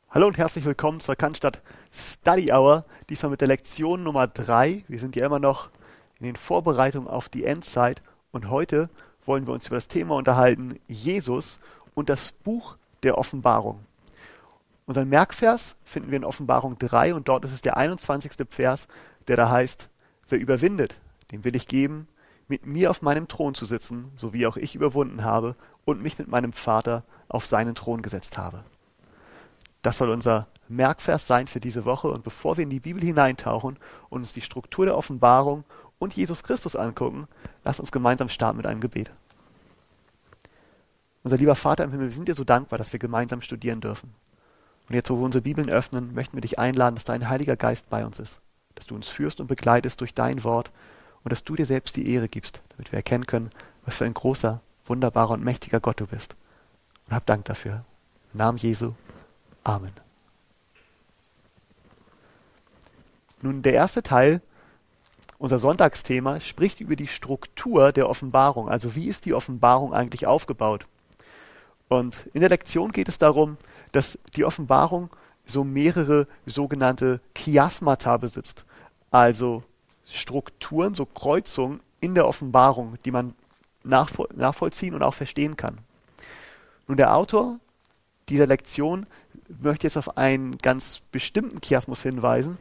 Hallo und herzlich willkommen zur Cannstatt Study Hour, diesmal mit der Lektion Nummer 3. Wir sind ja immer noch in den Vorbereitungen auf die Endzeit und heute wollen wir uns über das Thema unterhalten, Jesus und das Buch der Offenbarung. Unseren Merkvers finden wir in Offenbarung 3 und dort ist es der 21. Vers, der da heißt: Wer überwindet, dem will ich geben, mit mir auf meinem Thron zu sitzen, so wie auch ich überwunden habe und mich mit meinem Vater auf seinen Thron gesetzt habe. Das soll unser Merkvers sein für diese Woche. Und bevor wir in die Bibel hineintauchen und uns die Struktur der Offenbarung und Jesus Christus angucken, lasst uns gemeinsam starten mit einem Gebet. Unser lieber Vater im Himmel, wir sind dir so dankbar, dass wir gemeinsam studieren dürfen. Und jetzt, wo wir unsere Bibeln öffnen, möchten wir dich einladen, dass dein Heiliger Geist bei uns ist, dass du uns führst und begleitest durch dein Wort und dass du dir selbst die Ehre gibst, damit wir erkennen können, was für ein großer, wunderbarer und mächtiger Gott du bist. Und hab Dank dafür. Im Namen Jesu. Amen. Nun, der erste Teil, unser Sonntagsthema, spricht über die Struktur der Offenbarung. Also wie ist die Offenbarung eigentlich aufgebaut? Und in der Lektion geht es darum, dass die Offenbarung so mehrere sogenannte Chiasmata besitzt. Also Strukturen, so Kreuzungen in der Offenbarung, die man nachvollziehen und auch verstehen kann. Nun, der Autor dieser Lektion möchte jetzt auf einen ganz bestimmten Chiasmus hinweisen.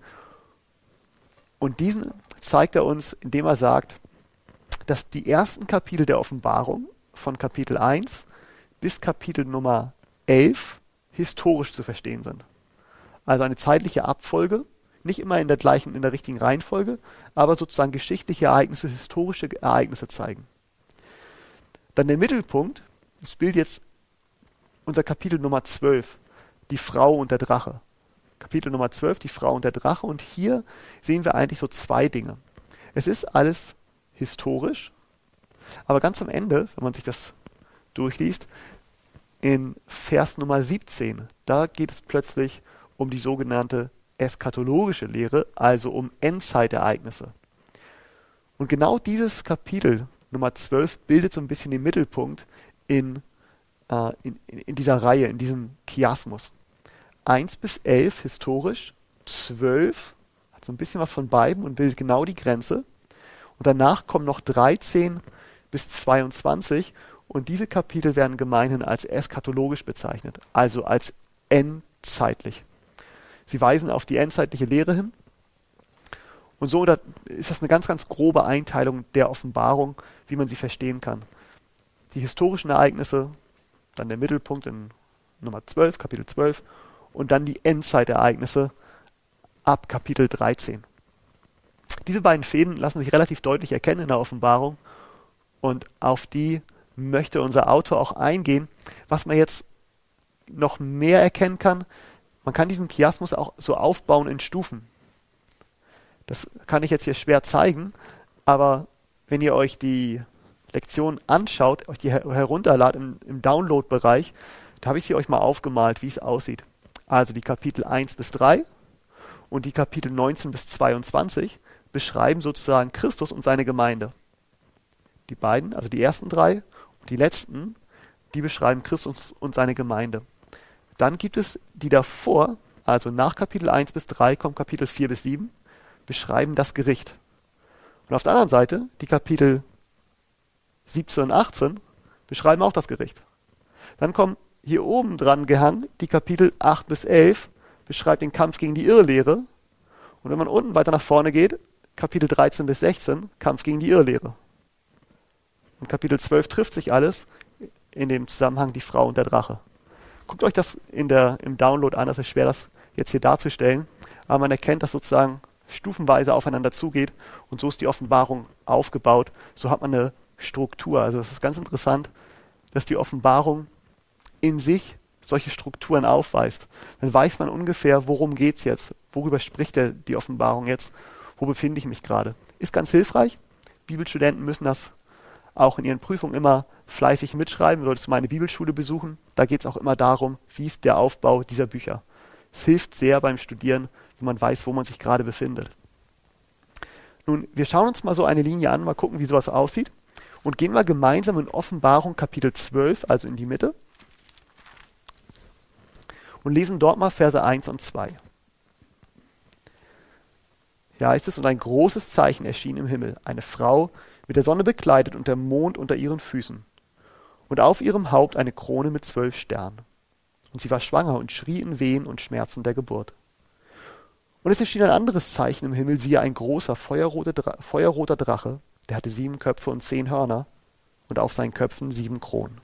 Und diesen zeigt er uns, indem er sagt, dass die ersten Kapitel der Offenbarung von Kapitel 1 bis Kapitel Nummer 11 historisch zu verstehen sind. Also eine zeitliche Abfolge, nicht immer in der richtigen Reihenfolge, aber sozusagen geschichtliche Ereignisse, historische Ereignisse zeigen. Dann der Mittelpunkt, das bildet jetzt unser Kapitel Nummer 12, die Frau und der Drache. Kapitel Nummer 12, die Frau und der Drache. Und hier sehen wir eigentlich so zwei Dinge. Es ist alles historisch, aber ganz am Ende, wenn man sich das durchliest, in Vers Nummer 17, da geht es plötzlich um die sogenannte eschatologische Lehre, also um Endzeitereignisse. Und genau dieses Kapitel Nummer 12 bildet so ein bisschen den Mittelpunkt in dieser Reihe, in diesem Chiasmus. 1 bis 11 historisch, 12 hat so ein bisschen was von beiden und bildet genau die Grenze. Und danach kommen noch 13 bis 22 und diese Kapitel werden gemeinhin als eschatologisch bezeichnet, also als endzeitlich. Sie weisen auf die endzeitliche Lehre hin. Und so ist das eine ganz, ganz grobe Einteilung der Offenbarung, wie man sie verstehen kann. Die historischen Ereignisse, dann der Mittelpunkt in Nummer 12, Kapitel 12 und dann die Endzeitereignisse ab Kapitel 13. Diese beiden Fäden lassen sich relativ deutlich erkennen in der Offenbarung und auf die möchte unser Autor auch eingehen. Was man jetzt noch mehr erkennen kann, man kann diesen Chiasmus auch so aufbauen in Stufen. Das kann ich jetzt hier schwer zeigen, aber wenn ihr euch die Lektion anschaut, euch die herunterladet im Download-Bereich, da habe ich sie euch mal aufgemalt, wie es aussieht. Also die Kapitel 1 bis 3 und die Kapitel 19 bis 22 beschreiben sozusagen Christus und seine Gemeinde. Die beiden, also die ersten drei und die letzten, die beschreiben Christus und seine Gemeinde. Dann gibt es die davor, also nach Kapitel 1 bis 3 kommt Kapitel 4 bis 7, beschreiben das Gericht. Und auf der anderen Seite, die Kapitel 17 und 18 beschreiben auch das Gericht. Dann kommen hier oben dran gehangen die Kapitel 8 bis 11, beschreibt den Kampf gegen die Irrlehre. Und wenn man unten weiter nach vorne geht, Kapitel 13 bis 16, Kampf gegen die Irrlehre. Und Kapitel 12 trifft sich alles in dem Zusammenhang die Frau und der Drache. Guckt euch das im Download an, das ist schwer, das jetzt hier darzustellen, aber man erkennt, dass sozusagen stufenweise aufeinander zugeht und so ist die Offenbarung aufgebaut. So hat man eine Struktur. Also es ist ganz interessant, dass die Offenbarung in sich solche Strukturen aufweist. Dann weiß man ungefähr, worum geht es jetzt, worüber spricht die Offenbarung jetzt, wo befinde ich mich gerade. Ist ganz hilfreich. Bibelstudenten müssen das auch in ihren Prüfungen immer fleißig mitschreiben. Du solltest mal eine Bibelschule besuchen. Da geht es auch immer darum, wie ist der Aufbau dieser Bücher. Es hilft sehr beim Studieren, wenn man weiß, wo man sich gerade befindet. Nun, wir schauen uns mal so eine Linie an, mal gucken, wie sowas aussieht und gehen mal gemeinsam in Offenbarung Kapitel 12, also in die Mitte. und lesen dort mal Verse 1 und 2. Hier heißt es, und ein großes Zeichen erschien im Himmel, eine Frau mit der Sonne bekleidet und der Mond unter ihren Füßen. Und auf ihrem Haupt eine Krone mit 12 Sternen. Und sie war schwanger und schrie in Wehen und Schmerzen der Geburt. Und es erschien ein anderes Zeichen im Himmel, siehe ein großer, feuerroter Drache, der hatte 7 Köpfe und 10 Hörner und auf seinen Köpfen 7 Kronen.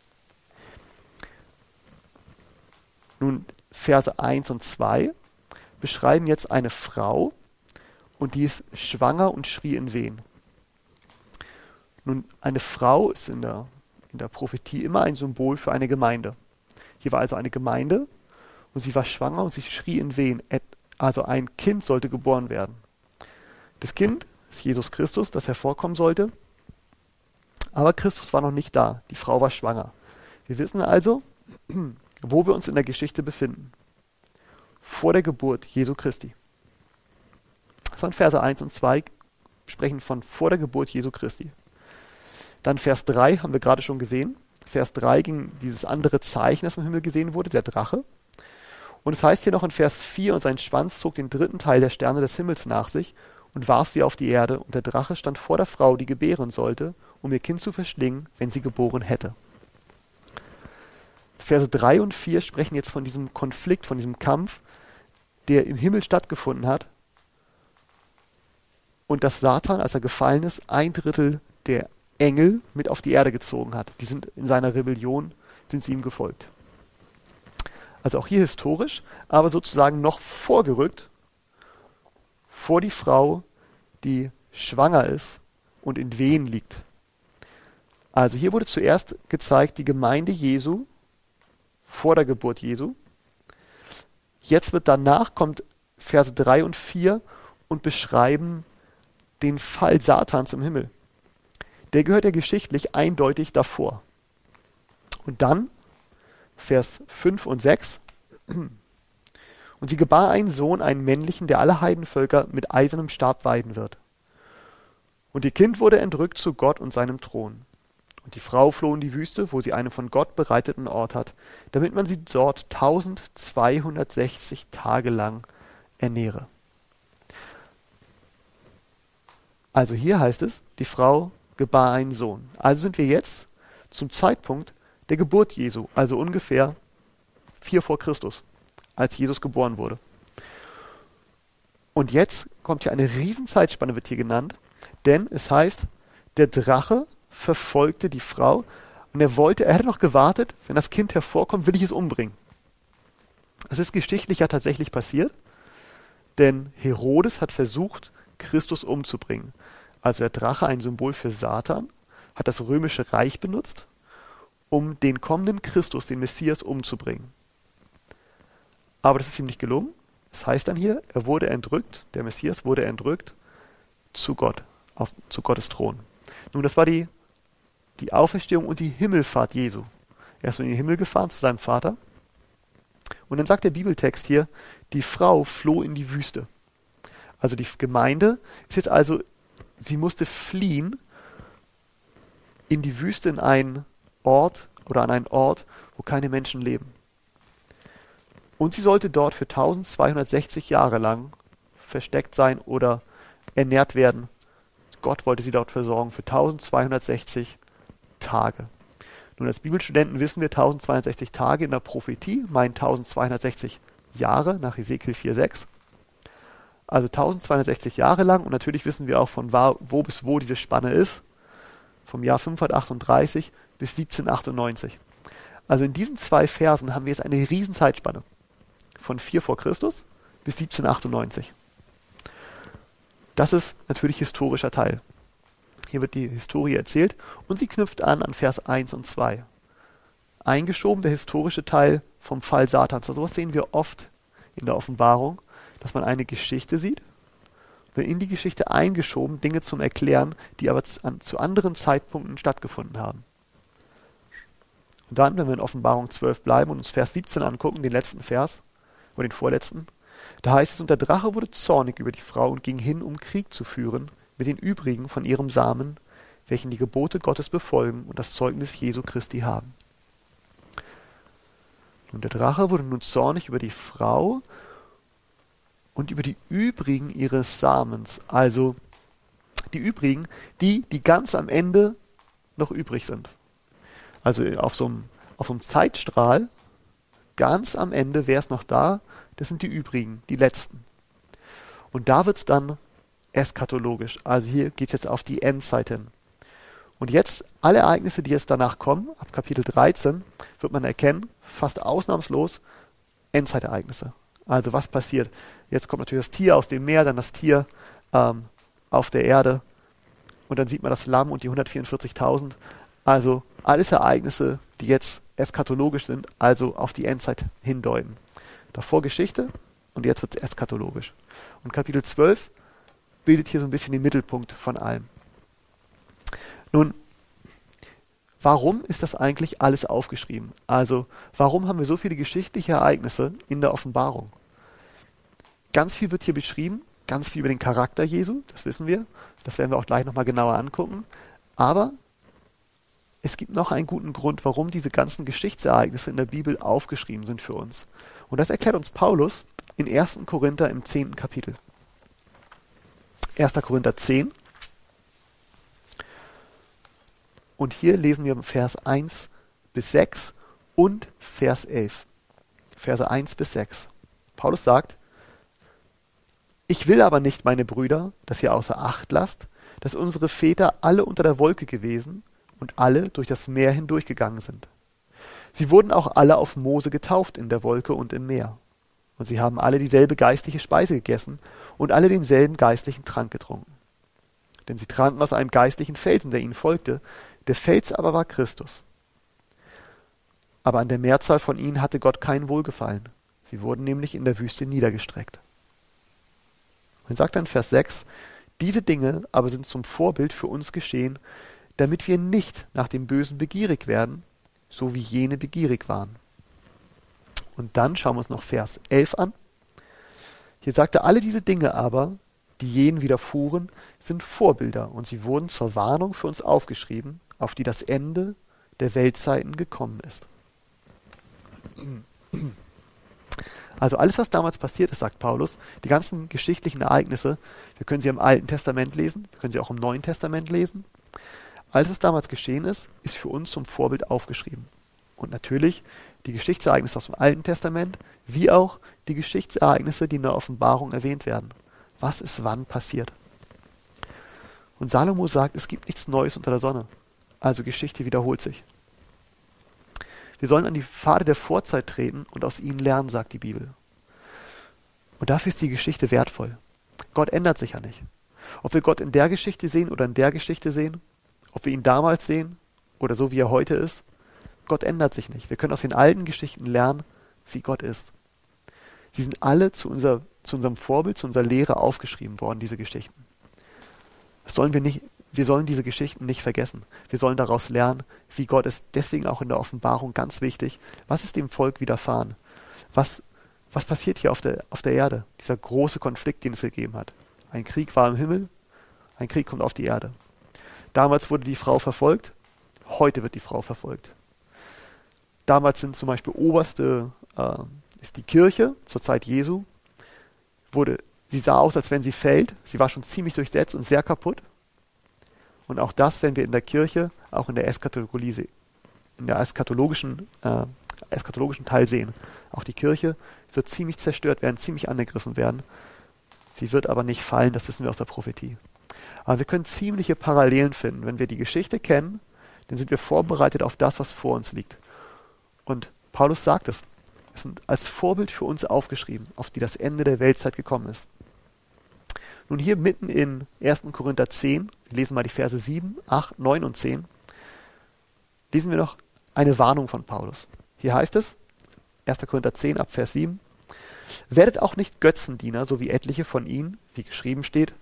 Nun, Verse 1 und 2 beschreiben jetzt eine Frau, und die ist schwanger und schrie in Wehen. Nun, eine Frau ist in der Prophetie immer ein Symbol für eine Gemeinde. Hier war also eine Gemeinde und sie war schwanger und sie schrie in Wehen. Also ein Kind sollte geboren werden. Das Kind ist Jesus Christus, das hervorkommen sollte. Aber Christus war noch nicht da. Die Frau war schwanger. Wir wissen also, wo wir uns in der Geschichte befinden. Vor der Geburt Jesu Christi. Das waren Verse 1 und 2, sprechen von vor der Geburt Jesu Christi. Dann Vers 3 haben wir gerade schon gesehen. Vers 3 ging dieses andere Zeichen, das im Himmel gesehen wurde, der Drache. Und es heißt hier noch in Vers 4, und sein Schwanz zog den 3. Teil der Sterne des Himmels nach sich und warf sie auf die Erde, und der Drache stand vor der Frau, die gebären sollte, um ihr Kind zu verschlingen, wenn sie geboren hätte. Verse 3 und 4 sprechen jetzt von diesem Konflikt, von diesem Kampf, der im Himmel stattgefunden hat, und dass Satan, als er gefallen ist, 1/3 der Engel mit auf die Erde gezogen hat. Die sind in seiner Rebellion, sind sie ihm gefolgt. Also auch hier historisch, aber sozusagen noch vorgerückt vor die Frau, die schwanger ist und in Wehen liegt. Also hier wurde zuerst gezeigt die Gemeinde Jesu vor der Geburt Jesu. Jetzt kommt Verse 3 und 4 und beschreiben den Fall Satans im Himmel. Der gehört ja geschichtlich eindeutig davor. Und dann, Vers 5 und 6, und sie gebar einen Sohn, einen männlichen, der alle Heidenvölker mit eisernem Stab weiden wird. Und ihr Kind wurde entrückt zu Gott und seinem Thron. Und die Frau floh in die Wüste, wo sie einen von Gott bereiteten Ort hat, damit man sie dort 1260 Tage lang ernähre. Also hier heißt es, die Frau gebar einen Sohn. Also sind wir jetzt zum Zeitpunkt der Geburt Jesu, also ungefähr 4 vor Christus, als Jesus geboren wurde. Und jetzt kommt hier eine Riesenzeitspanne, wird hier genannt, denn es heißt, der Drache verfolgte die Frau und er hätte noch gewartet, wenn das Kind hervorkommt, will ich es umbringen. Das ist geschichtlich ja tatsächlich passiert, denn Herodes hat versucht, Christus umzubringen. Also der Drache, ein Symbol für Satan, hat das römische Reich benutzt, um den kommenden Christus, den Messias, umzubringen. Aber das ist ihm nicht gelungen. Das heißt dann hier, er wurde entrückt, der Messias wurde entrückt zu Gott, zu Gottes Thron. Nun, das war die Auferstehung und die Himmelfahrt Jesu. Er ist in den Himmel gefahren zu seinem Vater. Und dann sagt der Bibeltext hier, die Frau floh in die Wüste. Also die Gemeinde ist jetzt also, sie musste fliehen in die Wüste, in einen Ort oder an einen Ort, wo keine Menschen leben. Und sie sollte dort für 1260 Jahre lang versteckt sein oder ernährt werden. Gott wollte sie dort versorgen für 1260 Tage. Nun, als Bibelstudenten wissen wir, 1260 Tage in der Prophetie meinen 1260 Jahre nach Ezekiel 4,6. Also 1260 Jahre lang, und natürlich wissen wir auch, von wo bis wo diese Spanne ist, vom Jahr 538 bis 1798. Also in diesen 2 Versen haben wir jetzt eine riesen Zeitspanne, von 4 vor Christus bis 1798. Das ist natürlich historischer Teil. Hier wird die Historie erzählt und sie knüpft an Vers 1 und 2. Eingeschoben der historische Teil vom Fall Satans. Also sowas sehen wir oft in der Offenbarung, dass man eine Geschichte sieht, und in die Geschichte eingeschoben Dinge zum Erklären, die aber zu anderen Zeitpunkten stattgefunden haben. Und dann, wenn wir in Offenbarung 12 bleiben und uns Vers 17 angucken, den letzten Vers, oder den vorletzten, da heißt es, und der Drache wurde zornig über die Frau und ging hin, um Krieg zu führen mit den übrigen von ihrem Samen, welchen die Gebote Gottes befolgen und das Zeugnis Jesu Christi haben. Und der Drache wurde nun zornig über die Frau und über die übrigen ihres Samens. Also die übrigen, die ganz am Ende noch übrig sind. Also auf so einem Zeitstrahl, ganz am Ende, wer ist noch da? Das sind die übrigen, die letzten. Und da wird es dann eschatologisch. Also hier geht es jetzt auf die Endzeit hin. Und jetzt, alle Ereignisse, die jetzt danach kommen, ab Kapitel 13, wird man erkennen, fast ausnahmslos, Endzeitereignisse. Also was passiert? Jetzt kommt natürlich das Tier aus dem Meer, dann das Tier auf der Erde. Und dann sieht man das Lamm und die 144.000. Also alles Ereignisse, die jetzt eschatologisch sind, also auf die Endzeit hindeuten. Davor Geschichte und jetzt wird es eschatologisch. Und Kapitel 12 bildet hier so ein bisschen den Mittelpunkt von allem. Nun, warum ist das eigentlich alles aufgeschrieben? Also, warum haben wir so viele geschichtliche Ereignisse in der Offenbarung? Ganz viel wird hier beschrieben, ganz viel über den Charakter Jesu, das wissen wir. Das werden wir auch gleich nochmal genauer angucken. Aber es gibt noch einen guten Grund, warum diese ganzen Geschichtsereignisse in der Bibel aufgeschrieben sind für uns. Und das erklärt uns Paulus in 1. Korinther im 10. Kapitel. 1. Korinther 10. Und hier lesen wir Vers 1 bis 6 und Vers 11. Verse 1 bis 6. Paulus sagt: Ich will aber nicht, meine Brüder, dass ihr außer Acht lasst, dass unsere Väter alle unter der Wolke gewesen und alle durch das Meer hindurchgegangen sind. Sie wurden auch alle auf Mose getauft in der Wolke und im Meer. Und sie haben alle dieselbe geistliche Speise gegessen und alle denselben geistlichen Trank getrunken. Denn sie tranken aus einem geistlichen Felsen, der ihnen folgte. Der Fels aber war Christus. Aber an der Mehrzahl von ihnen hatte Gott kein Wohlgefallen. Sie wurden nämlich in der Wüste niedergestreckt. Und sagt dann Vers 6, diese Dinge aber sind zum Vorbild für uns geschehen, damit wir nicht nach dem Bösen begierig werden, so wie jene begierig waren. Und dann schauen wir uns noch Vers 11 an. Hier sagt er, alle diese Dinge aber, die jenen widerfuhren, sind Vorbilder und sie wurden zur Warnung für uns aufgeschrieben, auf die das Ende der Weltzeiten gekommen ist. Also alles, was damals passiert ist, sagt Paulus, die ganzen geschichtlichen Ereignisse, wir können sie im Alten Testament lesen, wir können sie auch im Neuen Testament lesen. Alles, was damals geschehen ist, ist für uns zum Vorbild aufgeschrieben. Und natürlich die Geschichtsereignisse aus dem Alten Testament, wie auch die Geschichtsereignisse, die in der Offenbarung erwähnt werden. Was ist wann passiert? Und Salomo sagt, es gibt nichts Neues unter der Sonne. Also Geschichte wiederholt sich. Wir sollen an die Pfade der Vorzeit treten und aus ihnen lernen, sagt die Bibel. Und dafür ist die Geschichte wertvoll. Gott ändert sich ja nicht. Ob wir Gott in der Geschichte sehen oder in der Geschichte sehen, ob wir ihn damals sehen oder so, wie er heute ist, Gott ändert sich nicht. Wir können aus den alten Geschichten lernen, wie Gott ist. Sie sind alle zu unserem Vorbild, zu unserer Lehre aufgeschrieben worden, diese Geschichten. Wir sollen diese Geschichten nicht vergessen. Wir sollen daraus lernen, wie Gott ist. Deswegen auch in der Offenbarung ganz wichtig. Was ist dem Volk widerfahren? Was passiert hier auf der Erde? Dieser große Konflikt, den es gegeben hat. Ein Krieg war im Himmel, ein Krieg kommt auf die Erde. Damals wurde die Frau verfolgt, heute wird die Frau verfolgt. Damals sind zum Beispiel ist die Kirche zur Zeit Jesu, sie sah aus, als wenn sie fällt. Sie war schon ziemlich durchsetzt und sehr kaputt. Und auch das werden wir in der Kirche, auch in der eschatologischen Teil sehen. Auch die Kirche wird ziemlich zerstört werden, ziemlich angegriffen werden. Sie wird aber nicht fallen, das wissen wir aus der Prophetie. Aber wir können ziemliche Parallelen finden. Wenn wir die Geschichte kennen, dann sind wir vorbereitet auf das, was vor uns liegt. Und Paulus sagt es. Es sind als Vorbild für uns aufgeschrieben, auf die das Ende der Weltzeit gekommen ist. Nun hier mitten in 1. Korinther 10, wir lesen mal die Verse 7, 8, 9 und 10, lesen wir noch eine Warnung von Paulus. Hier heißt es, 1. Korinther 10 ab Vers 7, werdet auch nicht Götzendiener, so wie etliche von ihnen, wie geschrieben steht,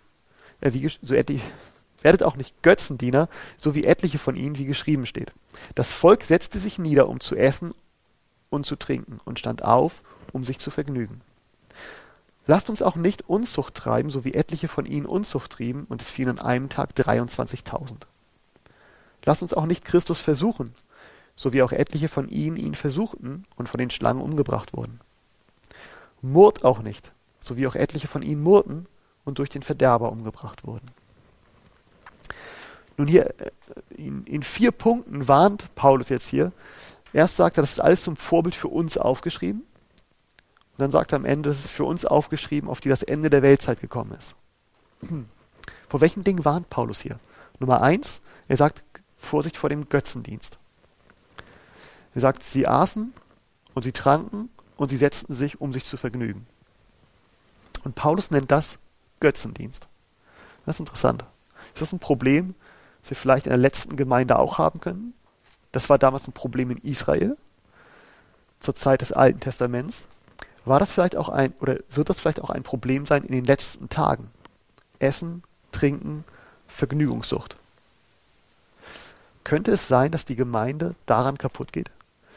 werdet auch nicht Götzendiener, so wie etliche von ihnen, wie geschrieben steht. Das Volk setzte sich nieder, um zu essen und zu trinken und stand auf, um sich zu vergnügen. Lasst uns auch nicht Unzucht treiben, so wie etliche von ihnen Unzucht trieben, und es fielen an einem Tag 23.000. Lasst uns auch nicht Christus versuchen, so wie auch etliche von ihnen ihn versuchten und von den Schlangen umgebracht wurden. Murrt auch nicht, so wie auch etliche von ihnen murrten und durch den Verderber umgebracht wurden. Nun hier, in 4 Punkten warnt Paulus jetzt hier. Erst sagt er, das ist alles zum Vorbild für uns aufgeschrieben. Und dann sagt er am Ende, das ist für uns aufgeschrieben, auf die das Ende der Weltzeit gekommen ist. Vor welchen Dingen warnt Paulus hier? Nummer 1, er sagt, Vorsicht vor dem Götzendienst. Er sagt, sie aßen und sie tranken und sie setzten sich, um sich zu vergnügen. Und Paulus nennt das Götzendienst. Das ist interessant. Ist das ein Problem, das wir vielleicht in der letzten Gemeinde auch haben können? Das war damals ein Problem in Israel, zur Zeit des Alten Testaments. War das vielleicht auch oder wird das vielleicht auch ein Problem sein in den letzten Tagen? Essen, Trinken, Vergnügungssucht. Könnte es sein, dass die Gemeinde daran kaputt geht?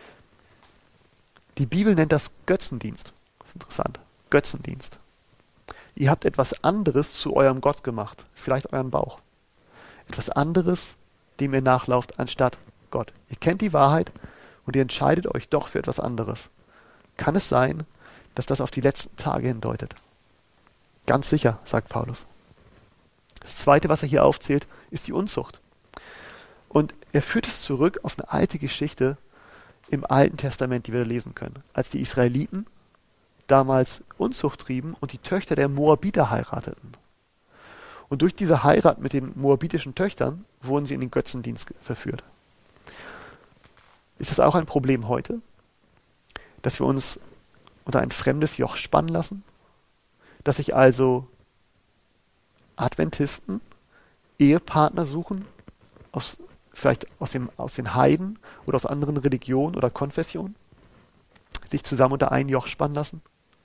Die Bibel nennt das Götzendienst. Das ist interessant. Götzendienst. Ihr habt etwas anderes zu eurem Gott gemacht, vielleicht euren Bauch. Etwas anderes, dem ihr nachlauft, anstatt Gott. Ihr kennt die Wahrheit und ihr entscheidet euch doch für etwas anderes. Kann es sein, dass das auf die letzten Tage hindeutet? Ganz sicher, sagt Paulus. Das Zweite, was er hier aufzählt, ist die Unzucht. Und er führt es zurück auf eine alte Geschichte im Alten Testament, die wir da lesen können. Als die Israeliten damals Unzucht trieben und die Töchter der Moabiter heirateten. Und durch diese Heirat mit den moabitischen Töchtern wurden sie in den Götzendienst verführt. Ist das auch ein Problem heute? Dass wir uns unter ein fremdes Joch spannen lassen? Dass sich also Adventisten Ehepartner suchen, vielleicht aus den Heiden oder aus anderen Religionen oder Konfessionen? Sich zusammen unter ein Joch spannen lassen?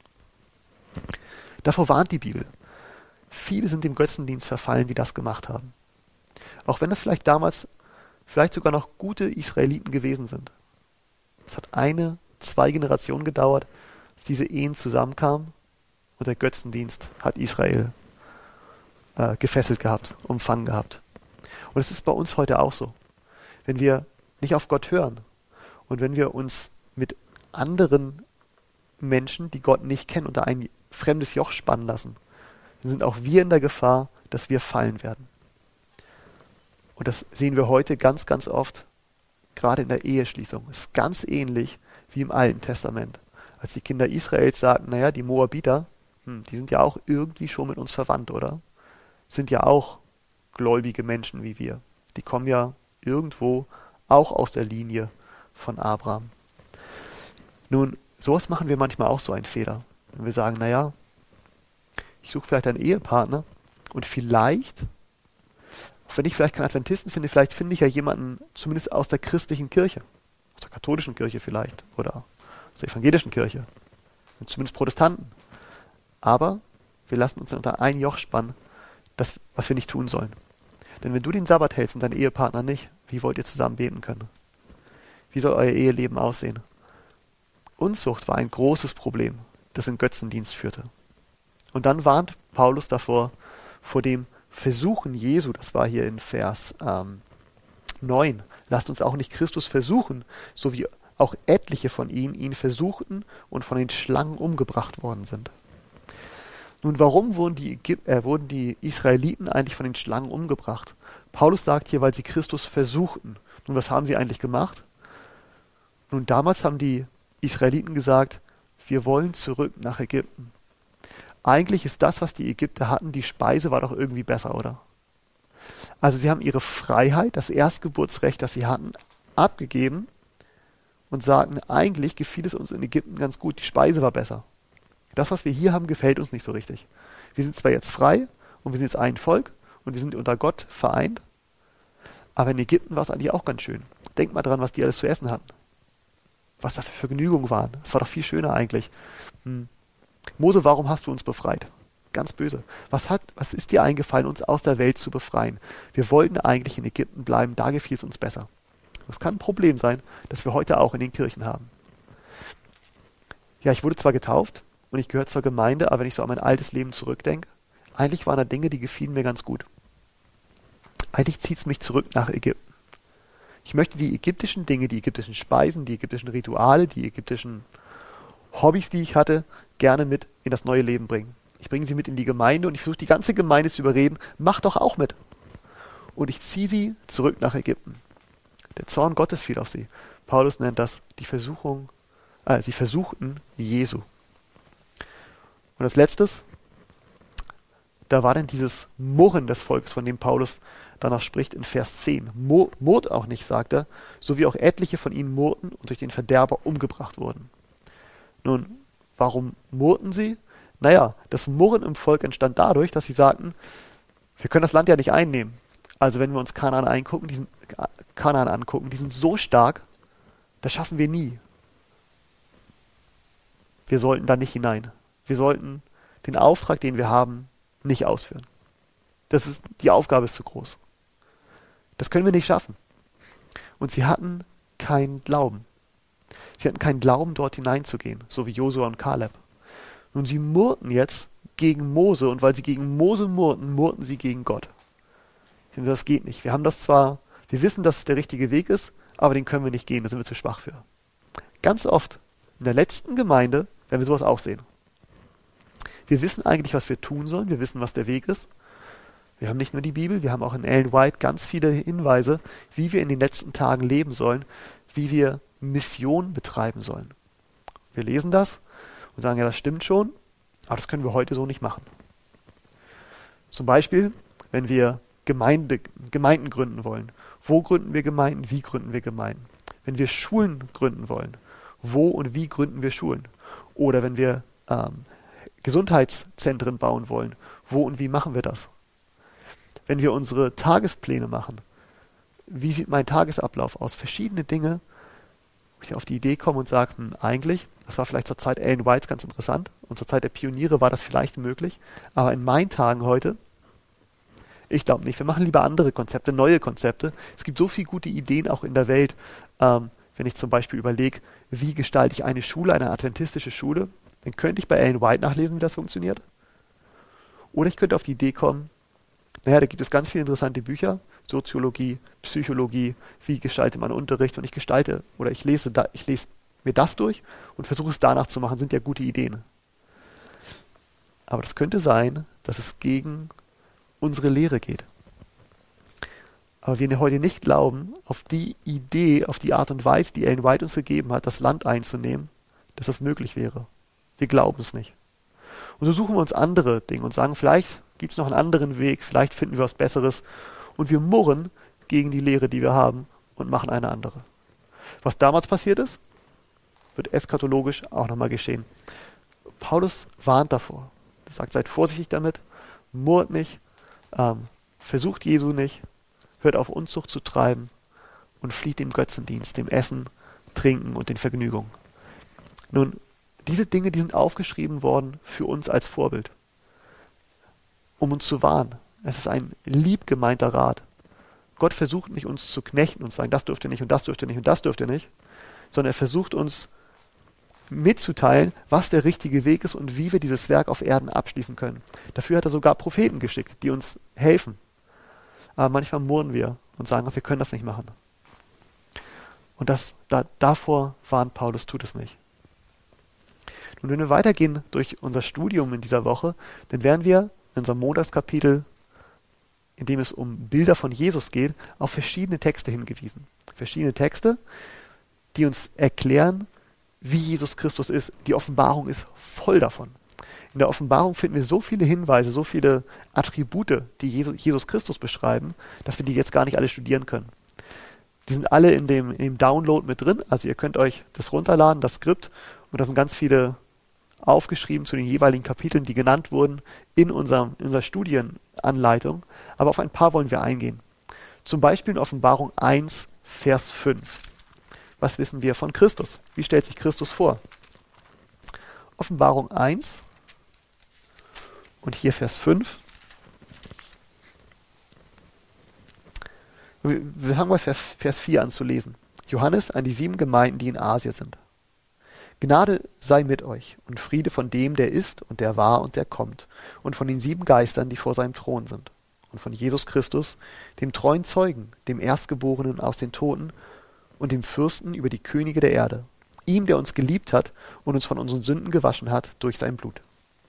Davor warnt die Bibel. Viele sind dem Götzendienst verfallen, die das gemacht haben. Auch wenn das vielleicht damals sogar noch gute Israeliten gewesen sind. Es hat 2 Generationen gedauert, dass diese Ehen zusammenkamen und der Götzendienst hat Israel gefesselt gehabt, umfangen gehabt. Und es ist bei uns heute auch so. Wenn wir nicht auf Gott hören und wenn wir uns mit anderen Menschen, die Gott nicht kennen, unter ein fremdes Joch spannen lassen, dann sind auch wir in der Gefahr, dass wir fallen werden. Und das sehen wir heute ganz, ganz oft, gerade in der Eheschließung. Es ist ganz ähnlich wie im Alten Testament. Als die Kinder Israels sagten, naja, die Moabiter, die sind ja auch irgendwie schon mit uns verwandt, oder? Sind ja auch gläubige Menschen wie wir. Die kommen ja irgendwo auch aus der Linie von Abraham. Nun, sowas machen wir manchmal auch so einen Fehler. Wenn wir sagen, naja, ich suche vielleicht einen Ehepartner und vielleicht, auch wenn ich vielleicht keinen Adventisten finde, vielleicht finde ich ja jemanden zumindest aus der christlichen Kirche, aus der katholischen Kirche vielleicht oder aus der evangelischen Kirche, und zumindest Protestanten. Aber wir lassen uns unter ein Joch spannen, das, was wir nicht tun sollen. Denn wenn du den Sabbat hältst und dein Ehepartner nicht, wie wollt ihr zusammen beten können? Wie soll euer Eheleben aussehen? Unzucht war ein großes Problem, das in Götzendienst führte. Und dann warnt Paulus davor, vor dem Versuchen Jesu, das war hier in Vers 9, lasst uns auch nicht Christus versuchen, so wie auch etliche von ihnen ihn versuchten und von den Schlangen umgebracht worden sind. Nun, warum wurden die Israeliten eigentlich von den Schlangen umgebracht? Paulus sagt hier, weil sie Christus versuchten. Nun, was haben sie eigentlich gemacht? Nun, damals haben die Israeliten gesagt, wir wollen zurück nach Ägypten. Eigentlich ist das, was die Ägypter hatten, die Speise war doch irgendwie besser, oder? Also sie haben ihre Freiheit, das Erstgeburtsrecht, das sie hatten, abgegeben und sagten, eigentlich gefiel es uns in Ägypten ganz gut, die Speise war besser. Das, was wir hier haben, gefällt uns nicht so richtig. Wir sind zwar jetzt frei und wir sind jetzt ein Volk und wir sind unter Gott vereint, aber in Ägypten war es eigentlich auch ganz schön. Denkt mal dran, was die alles zu essen hatten. Was da für Vergnügungen waren. Es war doch viel schöner eigentlich. Mose, warum hast du uns befreit? Ganz böse. Was ist dir eingefallen, uns aus der Welt zu befreien? Wir wollten eigentlich in Ägypten bleiben, da gefiel es uns besser. Das kann ein Problem sein, das wir heute auch in den Kirchen haben. Ja, ich wurde zwar getauft und ich gehöre zur Gemeinde, aber wenn ich so an mein altes Leben zurückdenke, eigentlich waren da Dinge, die gefielen mir ganz gut. Eigentlich zieht es mich zurück nach Ägypten. Ich möchte die ägyptischen Dinge, die ägyptischen Speisen, die ägyptischen Rituale, die ägyptischen Hobbys, die ich hatte, gerne mit in das neue Leben bringen. Ich bringe sie mit in die Gemeinde und ich versuche die ganze Gemeinde zu überreden, mach doch auch mit. Und ich ziehe sie zurück nach Ägypten. Der Zorn Gottes fiel auf sie. Paulus nennt das die Versuchung, sie versuchten Jesu. Und als letztes, da war dann dieses Murren des Volkes, von dem Paulus danach spricht in Vers 10. Murrt auch nicht, sagt er, so wie auch etliche von ihnen murrten und durch den Verderber umgebracht wurden. Nun, warum murrten sie? Naja, das Murren im Volk entstand dadurch, dass sie sagten, wir können das Land ja nicht einnehmen. Also wenn wir uns Kanaan angucken, die sind so stark, das schaffen wir nie. Wir sollten da nicht hinein. Wir sollten den Auftrag, den wir haben, nicht ausführen. Die Aufgabe ist zu groß. Das können wir nicht schaffen. Und sie hatten keinen Glauben. Sie hatten keinen Glauben, dort hineinzugehen, so wie Josua und Kaleb. Nun, sie murrten jetzt gegen Mose und weil sie gegen Mose murrten, murrten sie gegen Gott. Das geht nicht. Wir wissen, dass es der richtige Weg ist, aber den können wir nicht gehen, da sind wir zu schwach für. Ganz oft in der letzten Gemeinde werden wir sowas auch sehen. Wir wissen eigentlich, was wir tun sollen, wir wissen, was der Weg ist. Wir haben nicht nur die Bibel, wir haben auch in Ellen White ganz viele Hinweise, wie wir in den letzten Tagen leben sollen, wie wir Mission betreiben sollen. Wir lesen das und sagen, ja, das stimmt schon, aber das können wir heute so nicht machen. Zum Beispiel, wenn wir Gemeinden gründen wollen. Wo gründen wir Gemeinden? Wie gründen wir Gemeinden? Wenn wir Schulen gründen wollen, wo und wie gründen wir Schulen? Oder wenn wir Gesundheitszentren bauen wollen, wo und wie machen wir das? Wenn wir unsere Tagespläne machen, wie sieht mein Tagesablauf aus? Verschiedene Dinge, wo ich auf die Idee komme und sage, eigentlich, das war vielleicht zur Zeit Ellen Whites ganz interessant und zur Zeit der Pioniere war das vielleicht möglich, aber in meinen Tagen heute, ich glaube nicht. Wir machen lieber andere Konzepte, neue Konzepte. Es gibt so viele gute Ideen auch in der Welt. Wenn ich zum Beispiel überlege, wie gestalte ich eine Schule, eine adventistische Schule, dann könnte ich bei Ellen White nachlesen, wie das funktioniert. Oder ich könnte auf die Idee kommen, da gibt es ganz viele interessante Bücher, Soziologie, Psychologie, wie gestaltet man Unterricht und ich lese mir das durch und versuche es danach zu machen, sind ja gute Ideen. Aber das könnte sein, dass es gegen unsere Lehre geht. Aber wir heute nicht glauben, auf die Idee, auf die Art und Weise, die Ellen White uns gegeben hat, das Land einzunehmen, dass das möglich wäre. Wir glauben es nicht. Und so suchen wir uns andere Dinge und sagen, vielleicht gibt es noch einen anderen Weg, vielleicht finden wir was Besseres. Und wir murren gegen die Lehre, die wir haben und machen eine andere. Was damals passiert ist, wird eschatologisch auch nochmal geschehen. Paulus warnt davor. Er sagt, seid vorsichtig damit, murrt nicht, versucht Jesu nicht, hört auf Unzucht zu treiben und flieht dem Götzendienst, dem Essen, Trinken und den Vergnügungen. Nun, diese Dinge, die sind aufgeschrieben worden für uns als Vorbild, um uns zu warnen. Es ist ein lieb gemeinter Rat. Gott versucht nicht, uns zu knechten und zu sagen, das dürft ihr nicht und das dürft ihr nicht und das dürft ihr nicht, sondern er versucht uns mitzuteilen, was der richtige Weg ist und wie wir dieses Werk auf Erden abschließen können. Dafür hat er sogar Propheten geschickt, die uns helfen. Aber manchmal murren wir und sagen, wir können das nicht machen. Und davor warnt Paulus, tut es nicht. Und wenn wir weitergehen durch unser Studium in dieser Woche, dann werden wir in unserem Montagskapitel, in dem es um Bilder von Jesus geht, auf verschiedene Texte hingewiesen. Verschiedene Texte, die uns erklären, wie Jesus Christus ist. Die Offenbarung ist voll davon. In der Offenbarung finden wir so viele Hinweise, so viele Attribute, die Jesus Christus beschreiben, dass wir die jetzt gar nicht alle studieren können. Die sind alle in dem Download mit drin. Also ihr könnt euch das runterladen, das Skript, und da sind ganz viele aufgeschrieben zu den jeweiligen Kapiteln, die genannt wurden in unserer Studienanleitung. Aber auf ein paar wollen wir eingehen. Zum Beispiel in Offenbarung 1, Vers 5. Was wissen wir von Christus? Wie stellt sich Christus vor? Offenbarung 1 und hier Vers 5. Wir fangen bei Vers 4 an zu lesen. Johannes an die 7 Gemeinden, die in Asien sind. Gnade sei mit euch und Friede von dem, der ist und der war und der kommt, und von den 7 Geistern, die vor seinem Thron sind, und von Jesus Christus, dem treuen Zeugen, dem Erstgeborenen aus den Toten und dem Fürsten über die Könige der Erde, ihm, der uns geliebt hat und uns von unseren Sünden gewaschen hat durch sein Blut.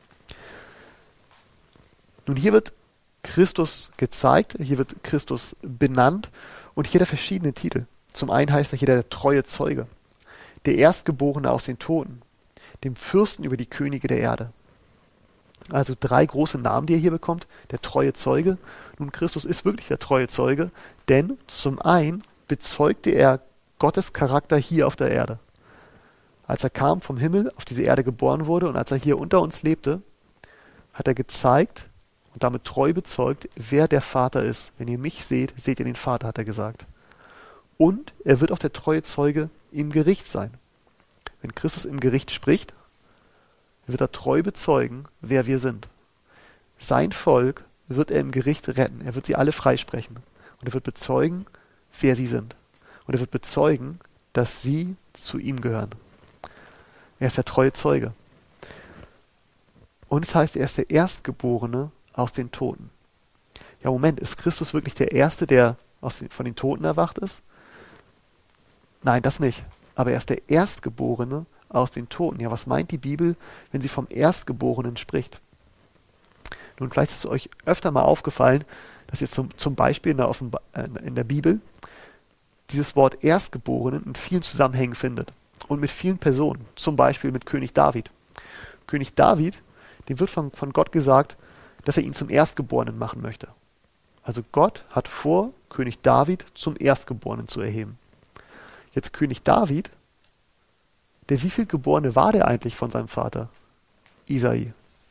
Nun, hier wird Christus gezeigt, hier wird Christus benannt und hier hat er verschiedene Titel. Zum einen heißt er hier der treue Zeuge, der Erstgeborene aus den Toten, dem Fürsten über die Könige der Erde. Also 3 große Namen, die er hier bekommt. Der treue Zeuge. Nun, Christus ist wirklich der treue Zeuge, denn zum einen bezeugte er Gottes Charakter hier auf der Erde. Als er kam vom Himmel, auf diese Erde geboren wurde und als er hier unter uns lebte, hat er gezeigt und damit treu bezeugt, wer der Vater ist. Wenn ihr mich seht, seht ihr den Vater, hat er gesagt. Und er wird auch der treue Zeuge im Gericht sein. Wenn Christus im Gericht spricht, wird er treu bezeugen, wer wir sind. Sein Volk wird er im Gericht retten. Er wird sie alle freisprechen. Und er wird bezeugen, wer sie sind. Und er wird bezeugen, dass sie zu ihm gehören. Er ist der treue Zeuge. Und es heißt, er ist der Erstgeborene aus den Toten. Ja, Moment, ist Christus wirklich der Erste, der von den Toten erwacht ist? Nein, das nicht. Aber er ist der Erstgeborene aus den Toten. Ja, was meint die Bibel, wenn sie vom Erstgeborenen spricht? Nun, vielleicht ist es euch öfter mal aufgefallen, dass ihr zum Beispiel in der Bibel dieses Wort Erstgeborenen in vielen Zusammenhängen findet. Und mit vielen Personen. Zum Beispiel mit König David. König David, dem wird von Gott gesagt, dass er ihn zum Erstgeborenen machen möchte. Also Gott hat vor, König David zum Erstgeborenen zu erheben. Jetzt König David, der wievielgeborene war der eigentlich von seinem Vater? Isai.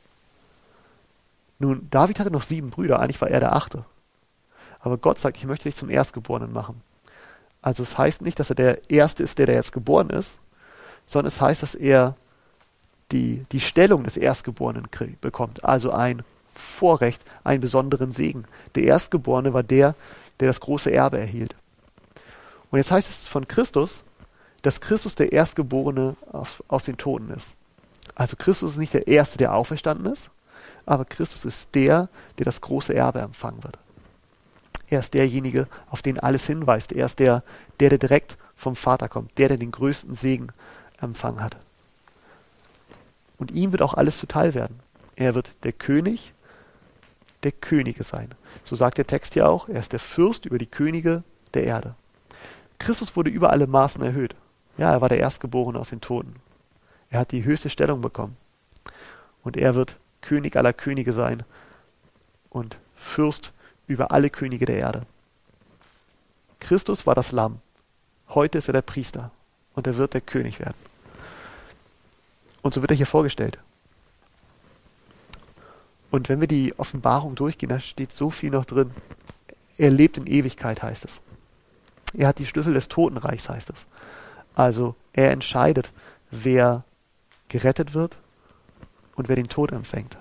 Nun, David hatte noch 7 Brüder, eigentlich war er der 8. Aber Gott sagt, ich möchte dich zum Erstgeborenen machen. Also es heißt nicht, dass er der Erste ist, der jetzt geboren ist, sondern es heißt, dass er die Stellung des Erstgeborenen bekommt. Also ein Vorrecht, einen besonderen Segen. Der Erstgeborene war der das große Erbe erhielt. Und jetzt heißt es von Christus, dass Christus der Erstgeborene aus den Toten ist. Also Christus ist nicht der Erste, der auferstanden ist, aber Christus ist der das große Erbe empfangen wird. Er ist derjenige, auf den alles hinweist. Er ist der direkt vom Vater kommt, der den größten Segen empfangen hat. Und ihm wird auch alles zuteil werden. Er wird der König der Könige sein. So sagt der Text hier auch, er ist der Fürst über die Könige der Erde. Christus wurde über alle Maßen erhöht. Ja, er war der Erstgeborene aus den Toten. Er hat die höchste Stellung bekommen. Und er wird König aller Könige sein und Fürst über alle Könige der Erde. Christus war das Lamm. Heute ist er der Priester und er wird der König werden. Und so wird er hier vorgestellt. Und wenn wir die Offenbarung durchgehen, da steht so viel noch drin. Er lebt in Ewigkeit, heißt es. Er hat die Schlüssel des Totenreichs, heißt es. Also er entscheidet, wer gerettet wird und wer den Tod empfängt.